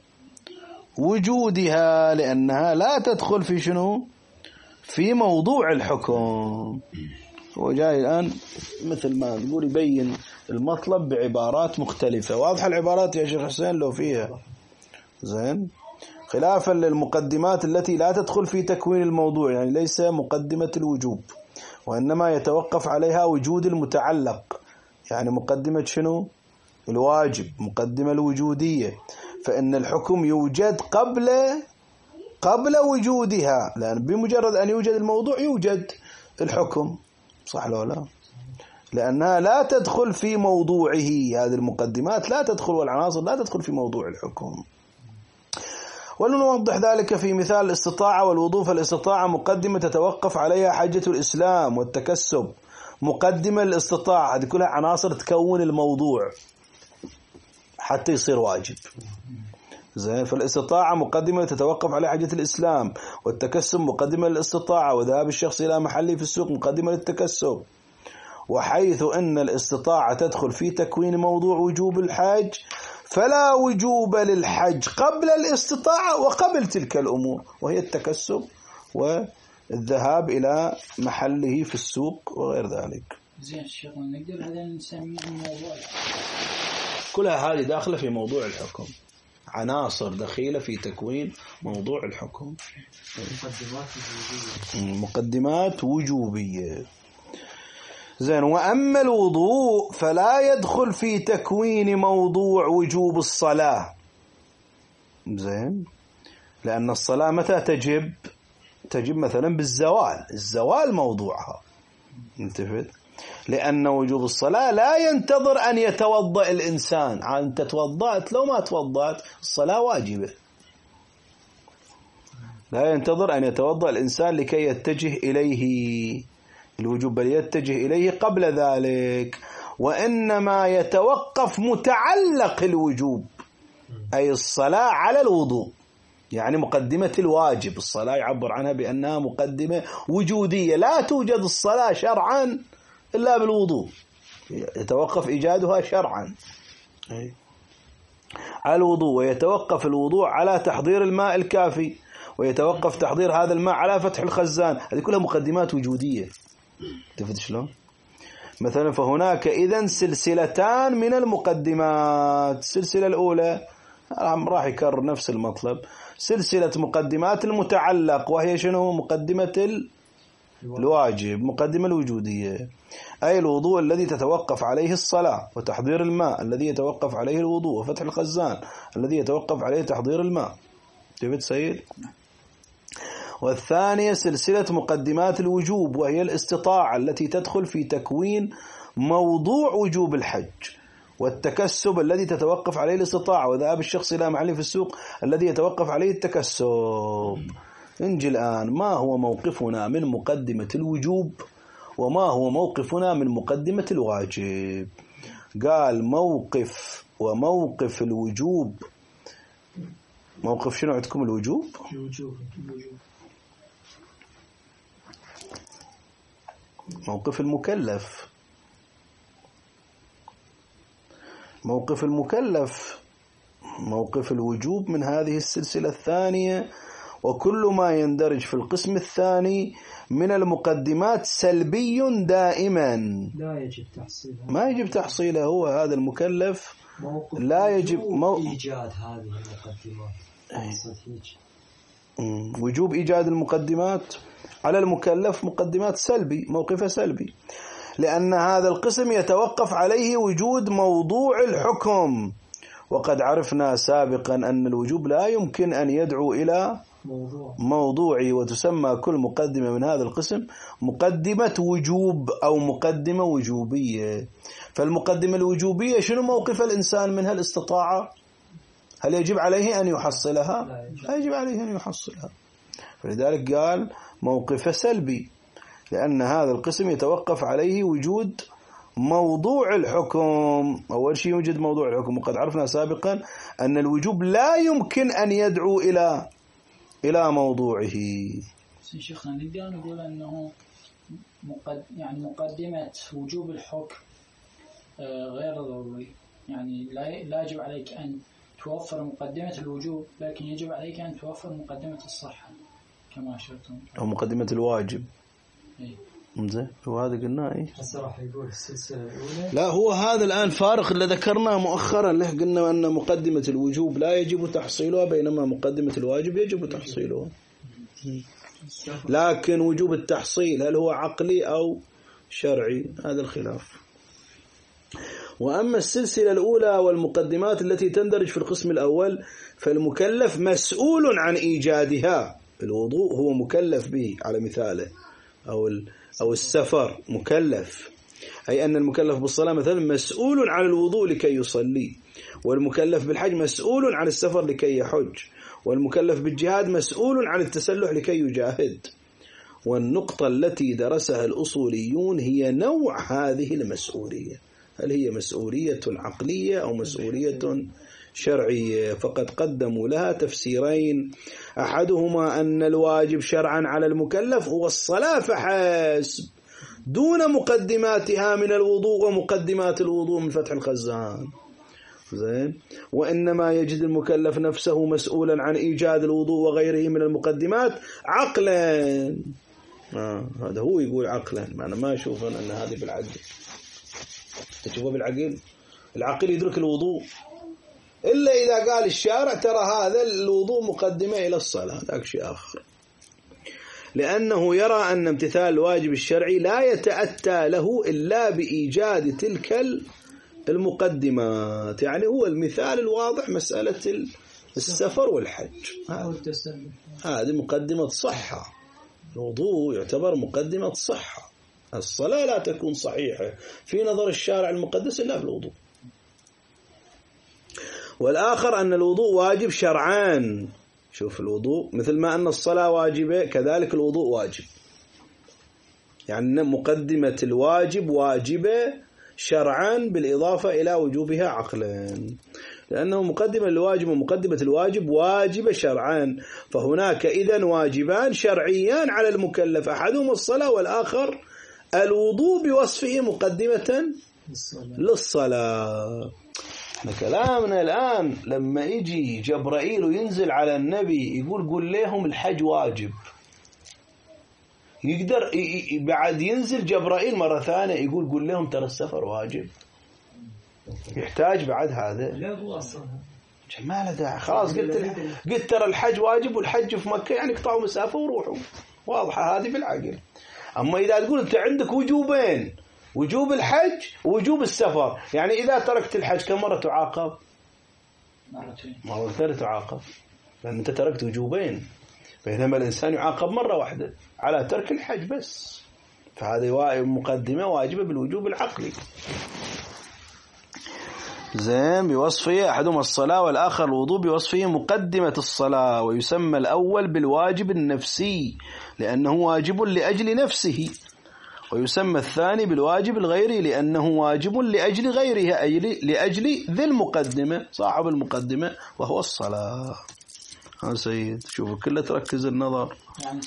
وجودها، لأنها لا تدخل في شنو؟ في موضوع الحكم. هو جاي الآن مثل ما نقول يبين المطلب بعبارات مختلفة. واضح العبارات يا شيخ حسين لو فيها؟ زين. خلافا للمقدمات التي لا تدخل في تكوين الموضوع، يعني ليس مقدمة الوجوب، وإنما يتوقف عليها وجود المتعلق. يعني مقدمة شنو؟ الواجب، مقدمة الوجودية، فإن الحكم يوجد قبل وجودها، لأن بمجرد أن يوجد الموضوع يوجد الحكم، صح لو لا؟ لأنها لا تدخل في موضوعه، هذه المقدمات لا تدخل، والعناصر لا تدخل في موضوع الحكم. ولنوضح ذلك في مثال الاستطاعة والوضوء. فالاستطاعة مقدمة تتوقف عليها حجة الإسلام والتكسب، مقدمة الاستطاعة، هذه كلها عناصر تكون الموضوع حتى يصير واجب. زين. فالاستطاعة مقدمة تتوقف على حاجة الإسلام، والتكسب مقدمة للاستطاعة، وذهاب الشخص إلى محله في السوق مقدمة للتكسب. وحيث أن الاستطاعة تدخل في تكوين موضوع وجوب الحج، فلا وجوب للحج قبل الاستطاعة وقبل تلك الأمور، وهي التكسب والذهاب إلى محله في السوق وغير ذلك. زين الشيخ، نقدر هذا نسميه الموضوع، كلها هذه داخلة في موضوع الحكم، عناصر دخيلة في تكوين موضوع الحكم، مقدمات وجوبية. زين. وأما الوضوء فلا يدخل في تكوين موضوع وجوب الصلاة. زين. لأن الصلاة متى تجب مثلا بالزوال، الزوال موضوعها، انتبه، لأن وجوب الصلاة لا ينتظر أن يتوضأ الإنسان. أنت توضأت، لو ما توضأت الصلاة واجبة، لا ينتظر أن يتوضأ الإنسان لكي يتجه إليه الوجوب، بل يتجه إليه قبل ذلك. وإنما يتوقف متعلق الوجوب، أي الصلاة، على الوضوء، يعني مقدمة الواجب. الصلاة يعبر عنها بأنها مقدمة وجودية، لا توجد الصلاة شرعا إلا بالوضوء، يتوقف إيجادها شرعا على الوضوء. ويتوقف الوضوء على تحضير الماء الكافي، ويتوقف تحضير هذا الماء على فتح الخزان. هذه كلها مقدمات وجودية. تفهم شلون؟ مثلا فهناك إذن سلسلتان من المقدمات. السلسلة الأولى راح يكرر نفس المطلب، سلسلة مقدمات المتعلق، وهي شنو؟ مقدمة الواجب، مقدمة الوجودية، أي الوضوء الذي تتوقف عليه الصلاة، وتحضير الماء الذي يتوقف عليه الوضوء، وفتح الخزان الذي يتوقف عليه تحضير الماء. تبت سيد؟ والثانية سلسلة مقدمات الوجوب، وهي الاستطاعة التي تدخل في تكوين موضوع وجوب الحج، والتكسب الذي تتوقف عليه الاستطاعة، وذهاب الشخص إلى محله في السوق الذي يتوقف عليه التكسب. نجي الآن، ما هو موقفنا من مقدمة الوجوب، وما هو موقفنا من مقدمة الواجب؟ قال موقف الوجوب. موقف شنو عندكم الوجوب؟ موقف المكلف. موقف المكلف موقف الوجوب من هذه السلسلة الثانية، وكل ما يندرج في القسم الثاني من المقدمات سلبي دائما، لا يجب تحصيله، ما يجب تحصيله. هو هذا المكلف لا يجب إيجاد هذه المقدمات. وجوب إيجاد المقدمات على المكلف مقدمات سلبي، موقفه سلبي، لأن هذا القسم يتوقف عليه وجود موضوع الحكم. وقد عرفنا سابقا أن الوجوب لا يمكن أن يدعو إلى موضوعه، وتسمى كل مقدمة من هذا القسم مقدمة وجوب أو مقدمة وجوبية. فالمقدمة الوجوبية شنو موقف الإنسان منها؟ الاستطاعة. هل يجب عليه أن يحصلها؟ لا يجب عليه أن يحصلها. فلذلك قال موقف سلبي، لأن هذا القسم يتوقف عليه وجود موضوع الحكم. أول شيء يوجد موضوع الحكم، وقد عرفنا سابقا أن الوجوب لا يمكن أن يدعو إلى موضوعه. شيخنا نقدر نقول أنه يعني مقدمة وجوب الحكم غير ضروري، يعني لا يجب عليك أن توفر مقدمة الوجوب، لكن يجب عليك أن توفر مقدمة الصحة كما أشرتم، أو مقدمة الواجب. زين وهذا قلنا إيه. هسه راح يقول السلسلة الأولى. لا هو هذا الآن فارق اللي ذكرناه مؤخرا له، قلنا أن مقدمة الوجوب لا يجب تحصيلها بينما مقدمة الواجب يجب تحصيلها. لكن وجوب التحصيل هل هو عقلي أو شرعي هذا الخلاف. وأما السلسلة الأولى والمقدمات التي تندرج في القسم الأول فالمكلف مسؤول عن إيجادها. الوضوء هو مكلف به على مثاله، أو السفر مكلف، أي أن المكلف بالصلاة مثلا مسؤول عن الوضوء لكي يصلي، والمكلف بالحج مسؤول عن السفر لكي يحج، والمكلف بالجهاد مسؤول عن التسلح لكي يجاهد. والنقطة التي درسها الأصوليون هي نوع هذه المسؤولية، هل هي مسؤولية عقلية أو مسؤولية شرعية؟ فقد قدموا لها تفسيرين، أحدهما أن الواجب شرعا على المكلف هو الصلاة فحسب دون مقدماتها من الوضوء ومقدمات الوضوء من فتح الخزان. زين. وإنما يجد المكلف نفسه مسؤولا عن إيجاد الوضوء وغيره من المقدمات عقلا. هذا هو يقول عقلا، أنا ما أشوف أن هذه بالعقل. تشوفه بالعقل، العقل يدرك الوضوء إلا إذا قال الشارع ترى هذا الوضوء مقدمة إلى الصلاة، ذاك شيء آخر، لأنه يرى أن امتثال الواجب الشرعي لا يتأتى له إلا بإيجاد تلك المقدمات. يعني هو المثال الواضح مسألة السفر والحج، هذه مقدمة صحة. الوضوء يعتبر مقدمة صحة، الصلاة لا تكون صحيحة في نظر الشارع المقدس إلا بالوضوء. والآخر أن الوضوء واجب شرعان. شوف الوضوء مثل ما أن الصلاة واجبة كذلك الوضوء واجب، يعني مقدمة الواجب واجبة شرعا بالإضافة إلى وجوبها عقلا، لأنه مقدمة الواجب ومقدمة الواجب واجبة شرعا، فهناك إذن واجبان شرعيان على المكلف، أحدهما الصلاة والآخر الوضوء بوصفه مقدمة للصلاة. كلامنا الآن لما يجي جبرائيل وينزل على النبي يقول قل لهم الحج واجب، يقدر بعد ينزل جبرائيل مرة ثانية يقول قل لهم ترى السفر واجب؟ يحتاج بعد هذا؟ لا هو أصلا ما له داعي، خلاص قلت ترى الحج واجب والحج في مكة يعني اقطعوا مسافة وروحوا، واضحة هذه بالعقل. أما إذا تقول أنت عندك وجوبين، وجوب الحج ووجوب السفر، يعني إذا تركت الحج كم مرة تعاقب؟ مرتين تعاقب، لأن أنت تركت وجوبين، بينما الإنسان يعاقب مرة واحدة على ترك الحج بس، فهذه مقدمة واجبة بالوجوب العقلي. زين. بوصفه أحدهما الصلاة والآخر الوضوء بوصفه مقدمة الصلاة، ويسمى الأول بالواجب النفسي لأنه واجب لأجل نفسه، ويسمى الثاني بالواجب الغيري لأنه واجب لأجل غيره، أي لأجل ذي المقدمة صاحب المقدمة وهو الصلاة. ها سيد شوفوا كله تركز النظر. يعني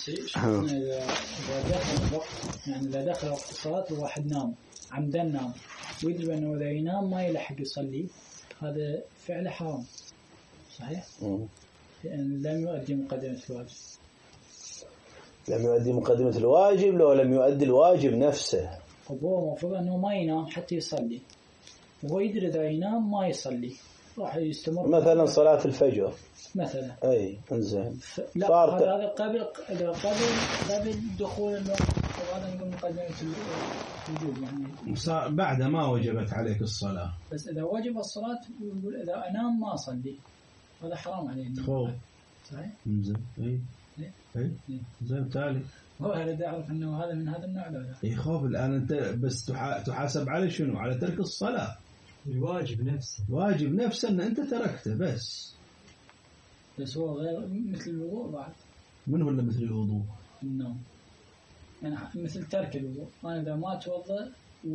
إذا دخل وقت الصلاة الواحد نام عمدا نام ويدري أنه إذا ينام ما يلحق يصلي، هذا فعل حرام صحيح؟ لأن لم يؤدي مقدمة الواجب. لم يؤدي مقدمة الواجب لو لم يؤدي الواجب نفسه. هو المفروض أنه ما ينام حتى يصلي، وهو يدري إذا ينام ما يصلي راح يستمر. مثلا صلاة الفجر مثلا. أي إنزين. لا هذا قبل دخول الوقت، وهذا نقول مقدمة الوجوب يعني. بعد ما وجبت عليك الصلاة. بس إذا وجب الصلاة يقول إذا أنام ما أصلي، هذا حرام عليه. خوف. صحيح. إنزين. إيه زين. تالي هو هذا أعرف أنه هذا من هذا النوع لا. إيه خوف. الآن أنت بس تحاسب على شنو؟ على ترك الصلاة. الواجب نفسه. واجب نفسه أن أنت تركته بس هو غير مثل الوضوء بعد. من هو اللي مثل الوضوء؟ النوم. يعني مثل ترك الوضوء، أنا إذا ما أتوضأ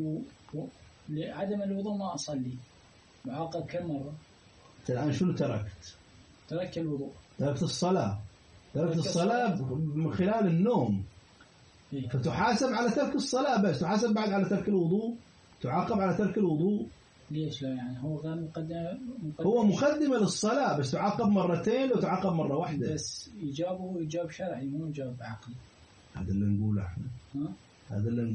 لعدم الوضوء ما أصلي، معاقب كم مرة؟ الآن شنو تركت؟ ترك الوضوء. تركت الصلاة. تركت الصلاة من خلال النوم. إيه؟ فتحاسب على ترك الصلاة بس، تحاسب بعد على ترك الوضوء، تعاقب على ترك الوضوء. ليش لا؟ يعني هو غير مقدمة هو مقدمة للصلاة بس تعاقب مرتين وتعاقب مرة واحدة. بس إجابه إجاب شرعي مو إجاب عقلي. هذا اللي نقوله احنا. هذا اللي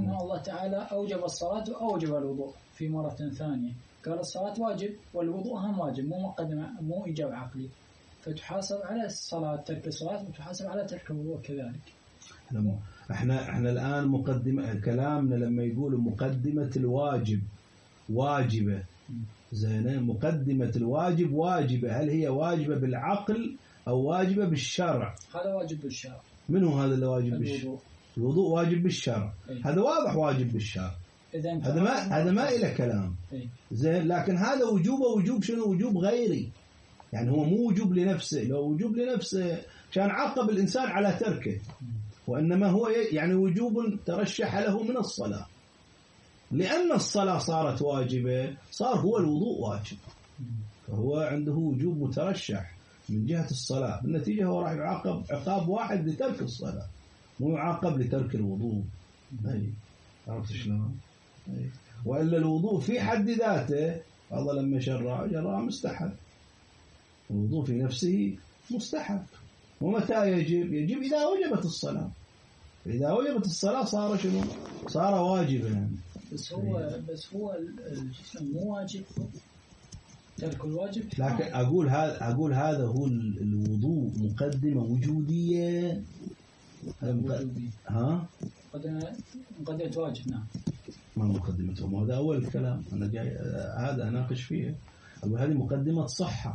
أن الله تعالى أوجب الصلاة وأوجب الوضوء في مرة ثانية، قال الصلاة واجب والوضوء هم واجب، مو مقدمة، مو إيجاب عقلي، فتحاسب على الصلاة ترك الصلاة وتحاسب على ترك الوضوء كذلك. احنا الآن مقدمة كلامنا لما يقول مقدمة الواجب واجبة، زين، مقدمة الواجب واجبة، هل هي واجبة بالعقل أو واجبة بالشرع؟ هذا واجب بالشرع. من هو هذا اللي واجب بالشرع؟ الوضوء واجب بالشرع. هذا واضح واجب بالشرع. هذا ما إلى كلام. زين، لكن هذا وجوب شنو؟ وجوب غيري، يعني هو مو وجوب لنفسه. لو وجوب لنفسه كان عاقب الإنسان على تركه، وإنما هو يعني وجوب ترشح له من الصلاة، لأن الصلاة صارت واجبة صار هو الوضوء واجب، فهو عنده وجوب مترشح من جهة الصلاة، بالنتيجة هو راح يعاقب عقاب واحد لترك الصلاة، مو يعاقب لترك الوضوء. عرفت شلون؟ وإلا الوضوء في حد ذاته الله لما جرى مستحب، الوضوء في نفسه مستحب. ومتى يجب إذا وجبت الصلاة، إذا وجبت الصلاة صار شنو؟ صار واجبا يعني. بس هو الجسم مو واجب، ترك الواجب. لكن أقول هذا هو الوضوء مقدمة وجودية. ها؟ مقدمة واجب. نعم. ما مقدمته، هذا أول الكلام أنا جاي هذا أناقش فيه. أقول هذه مقدمة صحة.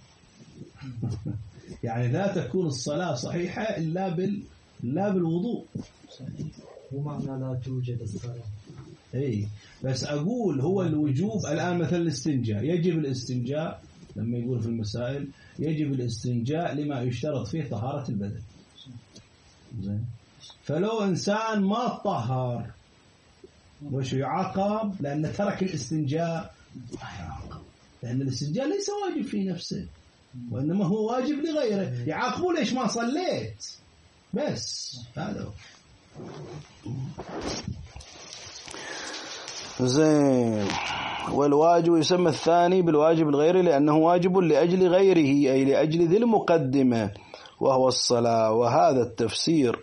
يعني لا تكون الصلاة صحيحة إلا بالوضوء. ومعنى لا توجد الصلاة. بس أقول هو الوجوب الآن مثل الاستنجاء، يجب الاستنجاء لما يقول في المسائل يجب الاستنجاء لما يشترط فيه طهارة البدن. زين، فلو إنسان ما طهر وش يعاقب؟ لأن ترك الاستنجاء، لأن الاستنجاء ليس واجب في نفسه، وإنما هو واجب لغيره. يعاقبوا ليش ما صليت؟ بس هذا هو. زين. والواجب يسمى الثاني بالواجب الغيري لأنه واجب لأجل غيره، أي لأجل ذي المقدمة وهو الصلاة. وهذا التفسير،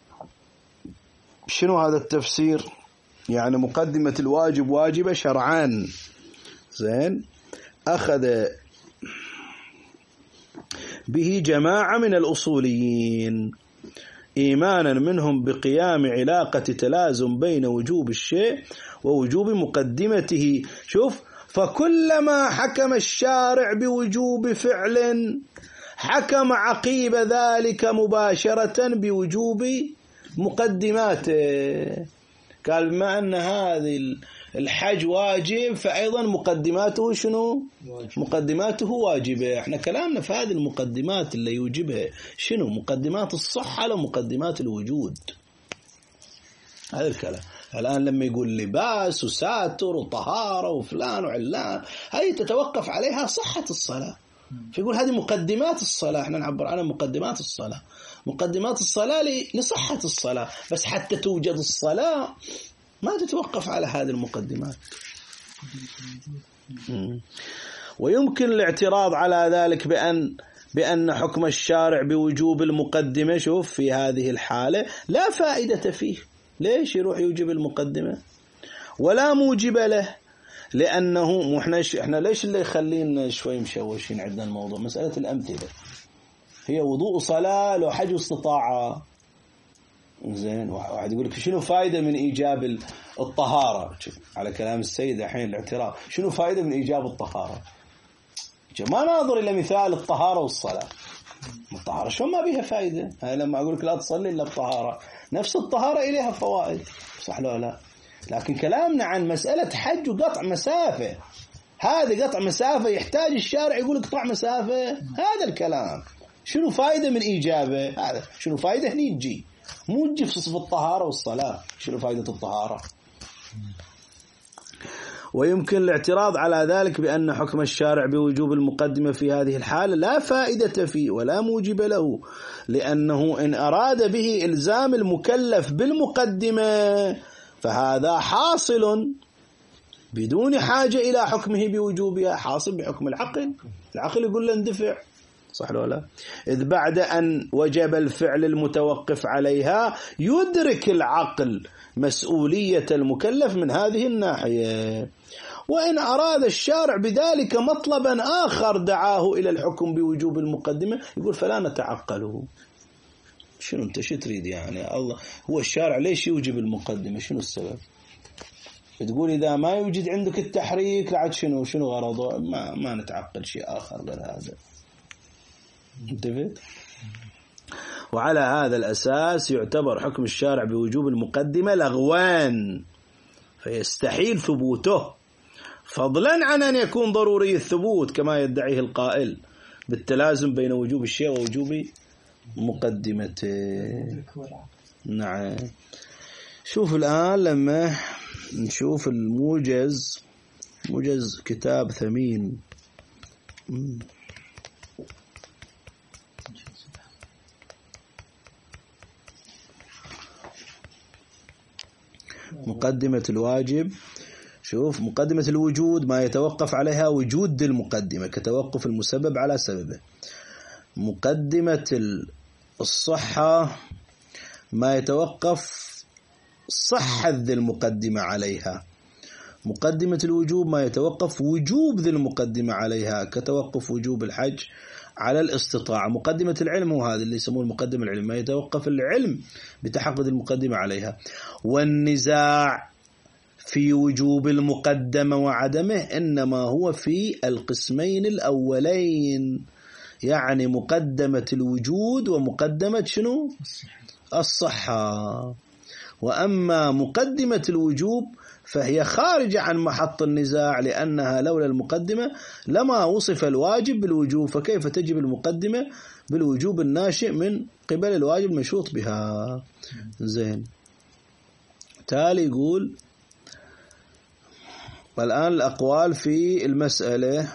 شنو هذا التفسير؟ يعني مقدمة الواجب واجبة شرعان. زين، أخذ به جماعة من الأصوليين إيمانا منهم بقيام علاقة تلازم بين وجوب الشيء ووجوب مقدمته. شوف، فكلما حكم الشارع بوجوب فعل حكم عقيب ذلك مباشرة بوجوب مقدماته. قال بما أن هذه الحج واجب فأيضا مقدماته شنو؟ مقدماته واجبة. احنا كلامنا في هذه المقدمات اللي يوجبها شنو؟ مقدمات الصحة لمقدمات الوجود. هذا الكلام. الآن لما يقول لباس وساتر وطهارة وفلان وعلان، هذه تتوقف عليها صحة الصلاة، فيقول هذه مقدمات الصلاة. احنا نعبر عنها مقدمات الصلاة، مقدمات الصلاة لصحة الصلاة، بس حتى توجد الصلاة ما تتوقف على هذه المقدمات. ويمكن الاعتراض على ذلك بأن حكم الشارع بوجوب المقدمة، شوف، في هذه الحالة لا فائدة فيه. ليش يروح يوجب المقدمة ولا موجب له؟ لأنه احنا ليش اللي يخلينا شوي مشوشين عندنا الموضوع؟ مسألة الأمثلة هي وضوء صلاة لو حج استطاعة. زين، واحد يقول لك شنو فائدة من إيجاب الطهارة؟ على كلام السيد الحين الاعتراض، شنو فائدة من إيجاب الطهارة؟ ما ناظر إلى مثال الطهارة والصلاة. الطهارة شو ما بيها فائدة؟ هاي لما أقول لك لا تصلي إلا بطهارة، نفس الطهارة إليها فوائد، صح لو لا؟ لكن كلامنا عن مسألة حج وقطع مسافة، هذا قطع مسافة يحتاج الشارع يقول لك قطع مسافة. هذا الكلام شنو فائدة من إيجابه؟ هذا شنو فائدة؟ هني نجي مو نجي في الطهارة والصلاة. شنو فائدة الطهارة؟ ويمكن الاعتراض على ذلك بأن حكم الشارع بوجوب المقدمة في هذه الحالة لا فائدة فيه ولا موجب له، لأنه إن أراد به إلزام المكلف بالمقدمة فهذا حاصل بدون حاجة إلى حكمه بوجوبها، حاصل بحكم العقل. العقل يقول له اندفع، صح ولا لا؟ إذ بعد أن وجب الفعل المتوقف عليها يدرك العقل مسؤولية المكلف من هذه الناحية. وإن أراد الشارع بذلك مطلبا آخر دعاه إلى الحكم بوجوب المقدمة يقول فلا نتعقله. شنو أنت شو تريد يعني؟ الله هو الشارع ليش يوجب المقدمة؟ شنو السبب؟ تقول إذا ما يوجد عندك التحريك لعد شنو غرضه؟ ما نتعقل شيء آخر غير هذا. انتبهت؟ وعلى هذا الأساس يعتبر حكم الشارع بوجوب المقدمة لغوان فيستحيل ثبوته، فضلا عن أن يكون ضروري الثبوت كما يدعيه القائل بالتلازم بين وجوب الشيء ووجوب مقدمته. نعم. شوف الآن لما نشوف الموجز، موجز كتاب ثمين، مقدمة الواجب. شوف مقدمة الوجود ما يتوقف عليها وجود المقدمة كتوقف المسبب على سببه. مقدمة الصحة ما يتوقف صحة ذي المقدمة عليها. مقدمة الوجوب ما يتوقف وجوب ذي المقدمة عليها كتوقف وجوب الحج على الاستطاعة. مقدمة العلم هو هذا اللي يسمونه المقدمة العلم، ما يتوقف العلم بتحقق المقدمة عليها. والنزاع في وجوب المقدمة وعدمه إنما هو في القسمين الأولين، يعني مقدمة الوجود ومقدمة شنو؟ الصحة. وأما مقدمة الوجوب فهي خارجة عن محط النزاع، لأنها لولا المقدمة لما وصف الواجب بالوجوب، فكيف تجب المقدمة بالوجوب الناشئ من قبل الواجب المشروط بها. زين. تالي يقول الآن الأقوال في المسألة.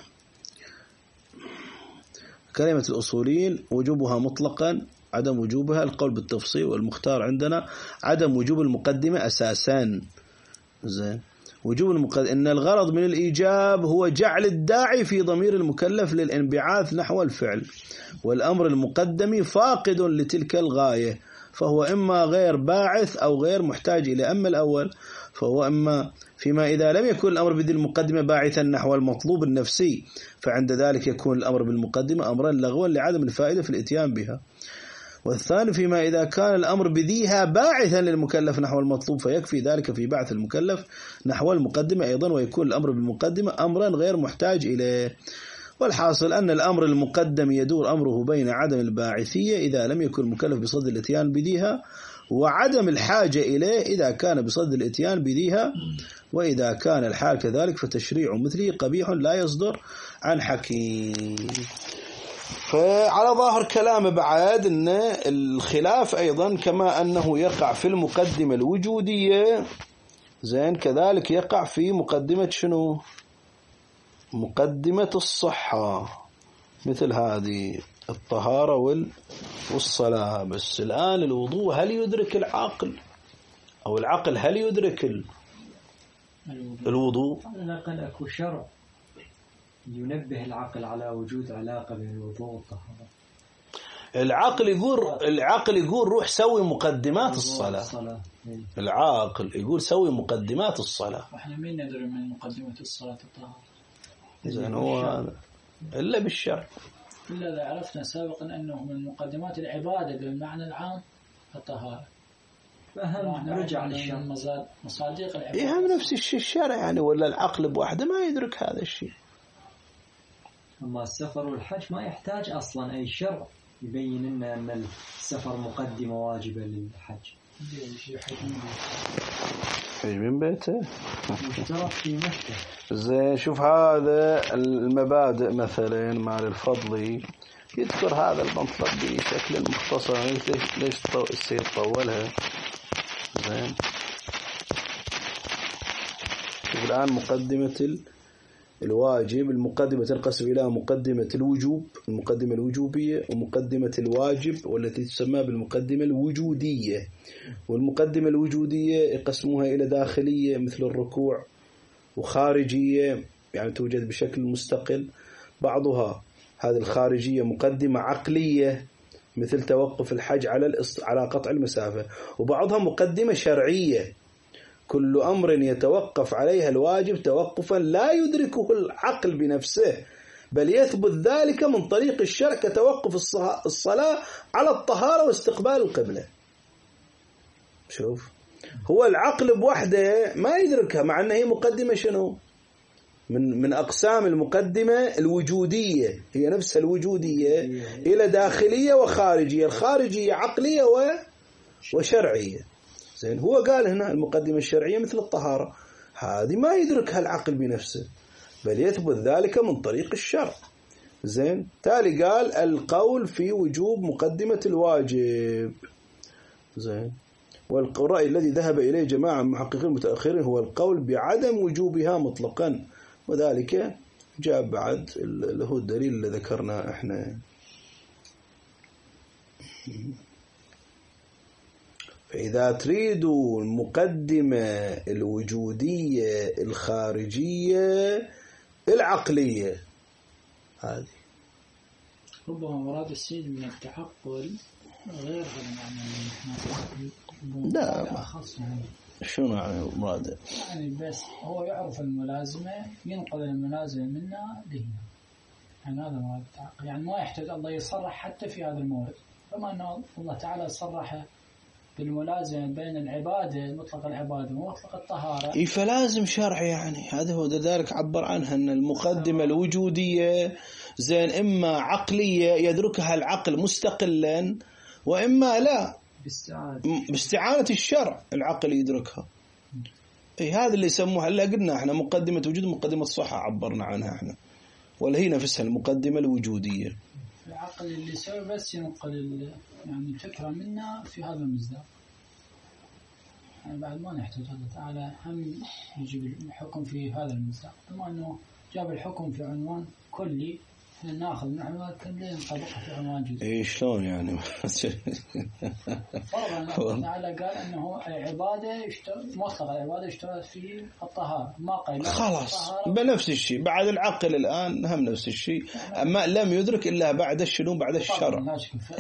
كلمة الأصوليين وجوبها مطلقا، عدم وجوبها القول بالتفصيل، والمختار عندنا عدم وجوب المقدمة أساسا. زين. وجوب المقدمة إن الغرض من الإيجاب هو جعل الداعي في ضمير المكلف للانبعاث نحو الفعل، والأمر المقدم فاقد لتلك الغاية، فهو إما غير باعث أو غير محتاج إلى. أما الأول فهو إما فيما إذا لم يكن الأمر بذي المقدمة باعثا نحو المطلوب النفسي، فعند ذلك يكون الأمر بالمقدمة أمرا لغوا لعدم الفائدة في الإتيان بها. والثاني فيما إذا كان الأمر بذيها باعثا للمكلف نحو المطلوب، فيكفي ذلك في بعث المكلف نحو المقدمة أيضا، ويكون الأمر بالمقدمة أمرا غير محتاج إليه. والحاصل أن الأمر المقدم يدور أمره بين عدم الباعثية إذا لم يكن المكلف بصدد الإتيان بذيها، وعدم الحاجة إليه إذا كان بصدد الإتيان بذيها. وإذا كان الحال كذلك فتشريع مثله قبيح لا يصدر عن حكيم. فعلى ظاهر كلام بعد أن الخلاف أيضا كما أنه يقع في المقدمة الوجودية، زين، كذلك يقع في مقدمة شنو؟ مقدمة الصحة، مثل هذه الطهارة والصلاة. بس الآن الوضوء هل يدرك العقل، أو العقل هل يدرك الوضوء؟ على الأقل أكو شرع ينبه العقل على وجود علاقة بين الوضوء والطهارة. العقل يقول روح سوي مقدمات الصلاة. العقل يقول سوي مقدمات الصلاة. احنا مين ندري من مقدمة الصلاة الطهارة؟ زين، هو إلا بالشرع. إلا إذا عرفنا سابقا أنه من مقدمات العبادة بالمعنى العام الطهارة، فهم رجع للشرع مصادق العبادة. إيه هم نفس الشيء الشرع يعني، ولا العقل بوحده ما يدرك هذا الشيء. أما السفر والحج ما يحتاج أصلا أي شرع يبين لنا أن السفر مقدمة واجبة للحج. حج من بيته مشترك في مكة. زين، شوف هذا المبادئ مثلا مال الفضلي يذكر هذا المطلب بشكل مختصر. ليش السيد طولها؟ زين، شوف الآن مقدمة الواجب. المقدمة تنقسم إلى مقدمة الوجوب، المقدمة الوجوبية، ومقدمة الواجب والتي تسمى بالمقدمة الوجودية. والمقدمة الوجودية يقسموها إلى داخلية مثل الركوع، وخارجية يعني توجد بشكل مستقل. بعضها هذه الخارجية مقدمة عقلية مثل توقف الحج على قطع المسافة، وبعضها مقدمة شرعية كل أمر يتوقف عليها الواجب توقفا لا يدركه العقل بنفسه بل يثبت ذلك من طريق الشرع كتوقف الصلاة على الطهارة واستقبال القبلة. شوف، هو العقل بوحده ما يدركها، مع أنها هي مقدمة شنو؟ من أقسام المقدمة الوجودية، هي نفسها الوجودية إلى داخلية وخارجية، الخارجية عقلية وشرعية. زين، هو قال هنا المقدمة الشرعية مثل الطهارة، هذه ما يدركها العقل بنفسه بل يثبت ذلك من طريق الشرع. زين، تالي قال القول في وجوب مقدمة الواجب. زين، والرأي الذي ذهب إليه جماعة من محققين المتأخرين هو القول بعدم وجوبها مطلقا، وذلك جاء بعد له الدليل اللي ذكرنا احنا. فإذا تريدوا المقدمة الوجودية الخارجية العقلية هذه، ربما مراد السيد من التعقل غير هذا المعنى. لا، شنو يعني مراده؟ يعني بس هو يعرف الملازمة ينقل الملازمة منا لهنا، يعني هذا مراد التعقل. يعني ما يحتاج الله يصرح حتى في هذا المورد، كما أن الله تعالى صرح بالملازمة بين العبادة مطلق العبادة ومطلق الطهارة. فلازم شرع، يعني هذا هو ذلك عبر عنها أن المقدمة الوجودية زين إما عقلية يدركها العقل مستقلا، وإما لا باستعانة الشرع العقل يدركها. هذا اللي يسموها، هلا قلنا احنا مقدمة وجود مقدمة صحة عبرنا عنها احنا، ولا هي نفسها المقدمة الوجودية. العقل اللي يسوي بس ينقل يعني فكرة منا في هذا المصداق، يعني بعد ما نحتاج الله تعالى هم يجيب الحكم في هذا المصداق، بما أنه جاب الحكم في عنوان كلي ناخذ من عنوان كلي نطبقه في عنوان جزئي. شلون يعني؟ فرضا تعالى قال أنه عبادة مطلق العبادة اشترط في الطهارة، ما قال خلاص بنفس الشيء بعد العقل الآن هم نفس الشيء، أما لم يدرك إلا بعد الشنو بعد الشرع.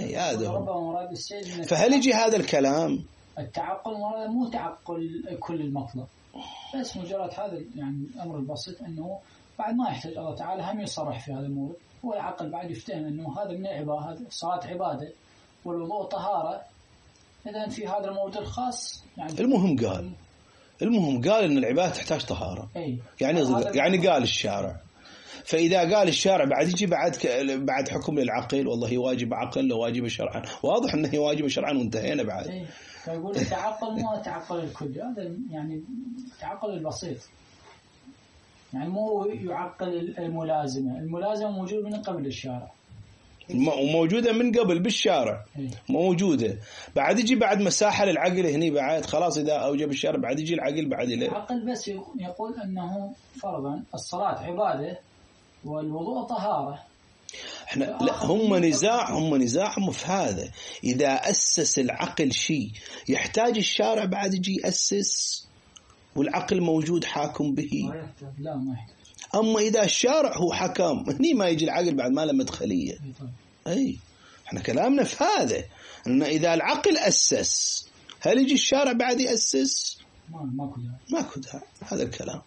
فهل يجي هذا الكلام التعقل مو تعقل كل المطلق، بس مجرد هذا يعني الأمر البسيط أنه بعد ما يحتاج الله تعالى هم يصرح في هذا المورد، هو العقل بعد يفتهم أنه هذا من العبادة، هذا صلاة عبادة والوضوء طهارة، إذن في هذا المورد الخاص يعني المهم قال أن العبادة تحتاج طهارة. يعني قال الشارع، فإذا قال الشارع بعد يجي بعد حكم للعقل والله واجب عقل لو واجب شرعا، واضح أنه واجب شرعا وانتهينا بعد. فيقول التعقل مو التعقل الكلي، هذا يعني التعقل البسيط، يعني مو يعقل الملازمة موجودة من قبل الشارع، وموجودة من قبل بالشارع موجودة، بعد يجي بعد مساحة للعقل هني بعد خلاص إذا أوجب الشارع بعد يجي العقل بعد إليه. العقل بس يقول أنه فرضا الصلاة عبادة والوضوء طهارة. احنا لا، هم نزاعهم في هذا، إذا أسس العقل شيء يحتاج الشارع بعد يجي يأسس والعقل موجود حاكم به؟ لا ما يحتاج. أما إذا الشارع هو حكم هني ما يجي العقل بعد ما له مدخلية. احنا كلامنا في هذا، أن إذا العقل أسس هل يجي الشارع بعد يأسس؟ ماكو داعي هذا الكلام.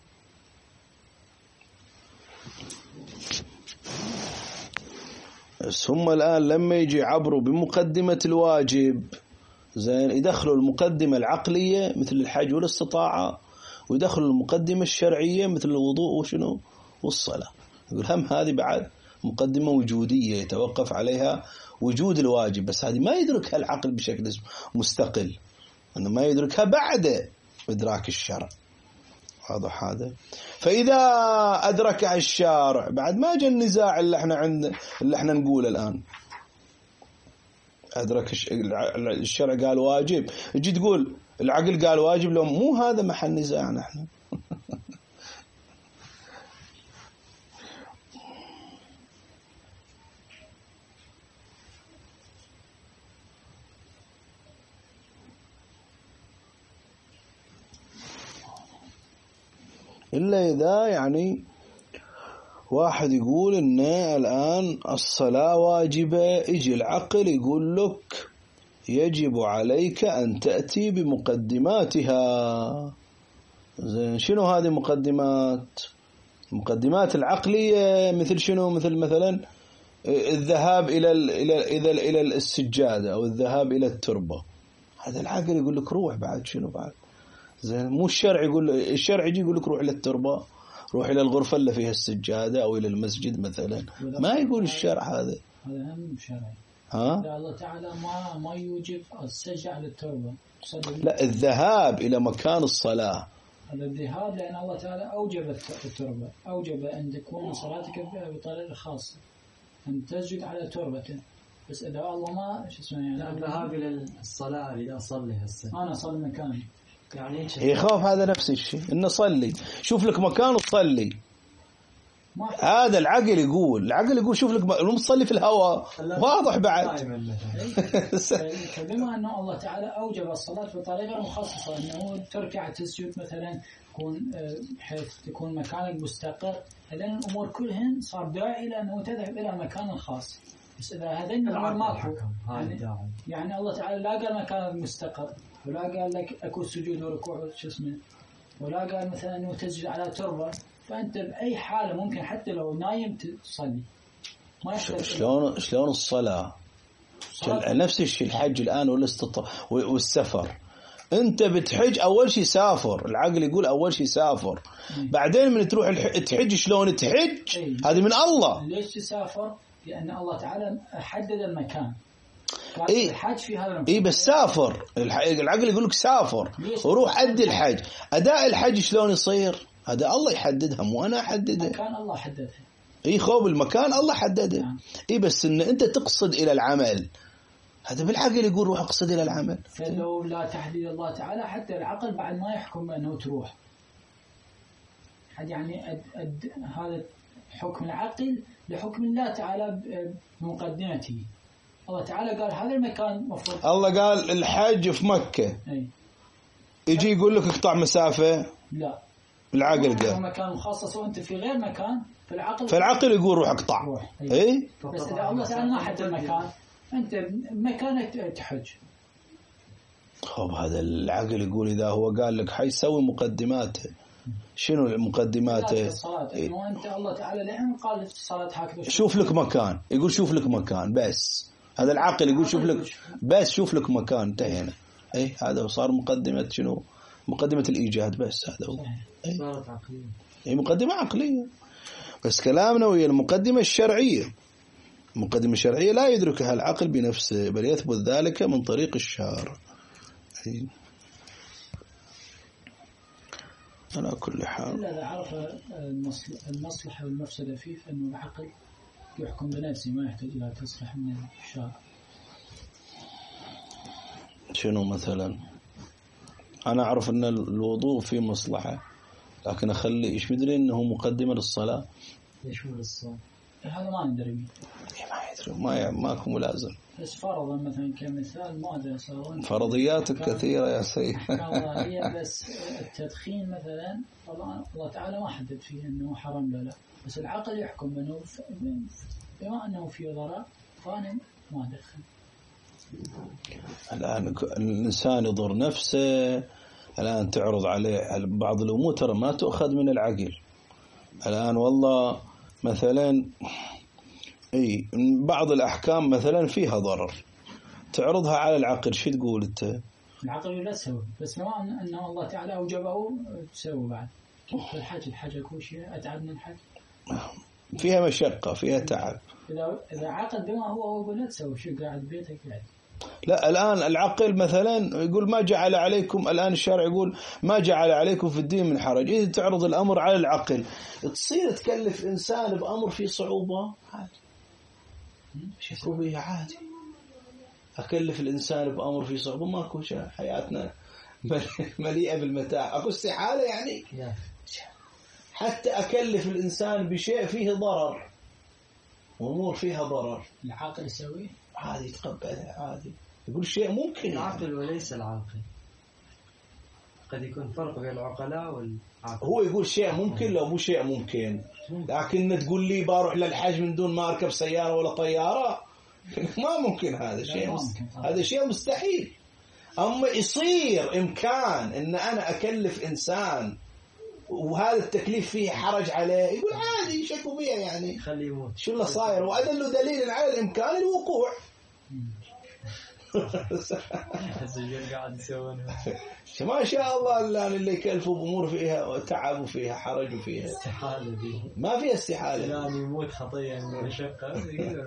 بس هم الآن لما يجي يعبروا بمقدمة الواجب زين يدخلوا المقدمة العقلية مثل الحج والاستطاعة، ويدخلوا المقدمة الشرعية مثل الوضوء وشنو والصلاة. يقول هم هذه بعد مقدمة وجودية يتوقف عليها وجود الواجب، بس هذه ما يدركها العقل بشكل مستقل، أنه ما يدركها بعد إدراك الشرع. واضح هذا؟ فإذا أدركها الشارع بعد ما جاء النزاع اللي احنا نقوله الآن. أدرك الشرع قال واجب، يجي تقول العقل قال واجب، لو مو هذا محل نزاعنا احنا. إلا إذا يعني واحد يقول إن الآن الصلاة واجبة، يجي العقل يقول لك يجب عليك أن تأتي بمقدماتها. زين، شنو هذه مقدمات العقلية؟ مثل شنو؟ مثل مثلا الذهاب إلى السجادة أو الذهاب إلى التربة. هذا العقل يقول لك روح، بعد شنو بعد؟ زين، مو الشرع يقول، الشرع يجي يقول لك روح إلى التربة، روح إلى الغرفة اللي فيها السجادة أو إلى المسجد مثلا. ما يقول الشرع هذا. هذا هم شرعي. الله تعالى ما يوجب السجدة على التربة. لا، الذهاب إلى مكان الصلاة. الذهاب لأن الله تعالى أوجب التربة، أوجب أن تكون صلاتك بطريقة خاصة، أن تسجد على تربة. بس إذا الله ما شو اسمه يعني الذهاب إلى الصلاة إذا أصلي هسه أنا أصلي مكاني يعني يخاف هذا نفس الشيء، إنه صلي، شوف لك مكان وصلي. هذا العقل يقول شوف لك مصلي في الهواء، واضح بعد. فبما أنه الله تعالى أوجب الصلاة بطريقة مخصصة، أنه تركع تسجد مثلا، حيث تكون مكانك مستقر، هذين الأمور كلهن صار داعي إلى أنه تذهب إلى مكان خاص. بس إذا هذين الأمور ما يعني الله تعالى لا قال مكانك مستقر، ولا قال لك أكو سجود وركوع شو اسمه، ولا قال مثلا أنه تسجد على تربة، فأنت بأي حالة ممكن حتى لو نايم تصلي. شلون الصلاة؟ نفس الشيء الحج الآن والسفر. أنت بتحج أول شيء سافر، العقل يقول أول شيء سافر، بعدين من تروح تحج شلون تحج؟ هذه من الله. ليش تسافر؟ لأن الله تعالى حدد المكان. الحج في هذا المكان. بس سافر، العقل يقول لك سافر وروح أدي الحج. أداء الحج شلون يصير؟ هذا الله يحددها، مو أنا أحددها. المكان الله حددها. خوب المكان الله حدده. بس إن أنت تقصد إلى العمل، هذا بالعقل يقول روح اقصد إلى العمل. فلو لا تحديد الله تعالى حتى العقل بعد ما يحكم أنه تروح. يعني هذا حكم العقل لحكم الله تعالى بمقدمته. الله تعالى قال هذا المكان مفروض. الله قال الحج في مكة. يجي يقول لك اقطع مسافة. لا. العقل قال. مكان مخصص وأنت في غير مكان، فالعقل يقول روح اقطع. بس إذا الله تعالى ما حدد المكان، أنت مكانك تحج. هذا العقل يقول إذا هو قال لك حيسوي مقدماته. شنو المقدماته؟ إنه أنت الله تعالى لأن قال في الصلاة هكذا. شوف لك مكان، يقول شوف لك مكان بس. هذا العقل يقول شوف لك بس، شوف لك مكان، انتهينا. هذا صار مقدمة شنو؟ مقدمة الإيجاد بس. هذا هو. صارت عقلية. مقدمة عقلية. بس كلامنا ويا المقدمة الشرعية. المقدمة الشرعية لا يدركها العقل بنفسه، بل يثبت ذلك من طريق الشارع. على كل حال. إذا عرف المصلحة والمفسدة فيه، فإنه العقل يحكم بنفسه، ما يحتاج إلى تصريح من الشارع. شنو مثلا؟ أنا أعرف أن الوضوء فيه مصلحة، لكن أخلي إيش مدري أنه مقدمة للصلاة. ليش مو للصلاة؟ هذا ما ندري. ما يدري، ماكو ملازم. بس فرضا مثلا كمثال ما أدري فرضيات كثيرة يا سيد. بس التدخين مثلا الله تعالى ما حدد فيه أنه حرام لا، بس العقل يحكم أنه بما أنه فيه ضرر فأنا ما أدخن. الآن الإنسان يضر نفسه، الآن تعرض عليه بعض الأمور ترى ما تؤخذ من العقل. الآن والله مثلا بعض الأحكام مثلا فيها ضرر، تعرضها على العقل، شو تقول أنت؟ العقل لا تسوي، بس ما أنه الله تعالى أوجبه تسوي بعد. الحج كل شيء أتعب من الحج، فيها مشقة، فيها تعب. إذا عقل بما هو يقول لا تسوي، شو قاعد بيتك قاعد. لا، الآن العقل مثلا يقول ما جعل عليكم، الآن الشرع يقول ما جعل عليكم في الدين من حرج. إذا تعرض الأمر على العقل تصير تكلف إنسان بأمر فيه صعوبة عادي. شوفوا بيه عادي، أكلف الإنسان بأمر فيه صعوبة، ماكو شيء، حياتنا مليئة بالمتاع، أكو استحالة يعني حتى أكلف الإنسان بشيء فيه ضرر، أمور فيها ضرر، العاقل يسويه عادي، يتقبلها عادي، يقول شيء ممكن. العقل وليس العاقل. قد يكون فرق بين العقلاء والعاقل. هو يقول شيء ممكن لو مو شيء ممكن، لكن تقول لي بروح للحج من دون ما أركب سيارة ولا طيارة ما ممكن. هذا شيء هذا شيء مستحيل. أما يصير إمكان إن أنا أكلف إنسان وهذا التكليف فيه حرج عليه، يقول عادي شكوا بيه يعني خليه يموت شو اللي صاير، وأدل دليل على الإمكان الوقوع. قاعد يسوون ما شاء الله اللي يكلفوا بأمور فيها تعب وفيها حرج وفيها استحالة دي. ما فيها استحالة. يعني يموت خطية من مشقة.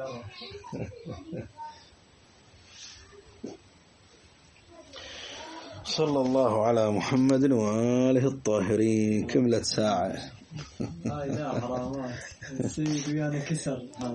صلى الله على محمد وآله الطاهرين. كملت ساعة. لا حرامات السيد ويانا كسر.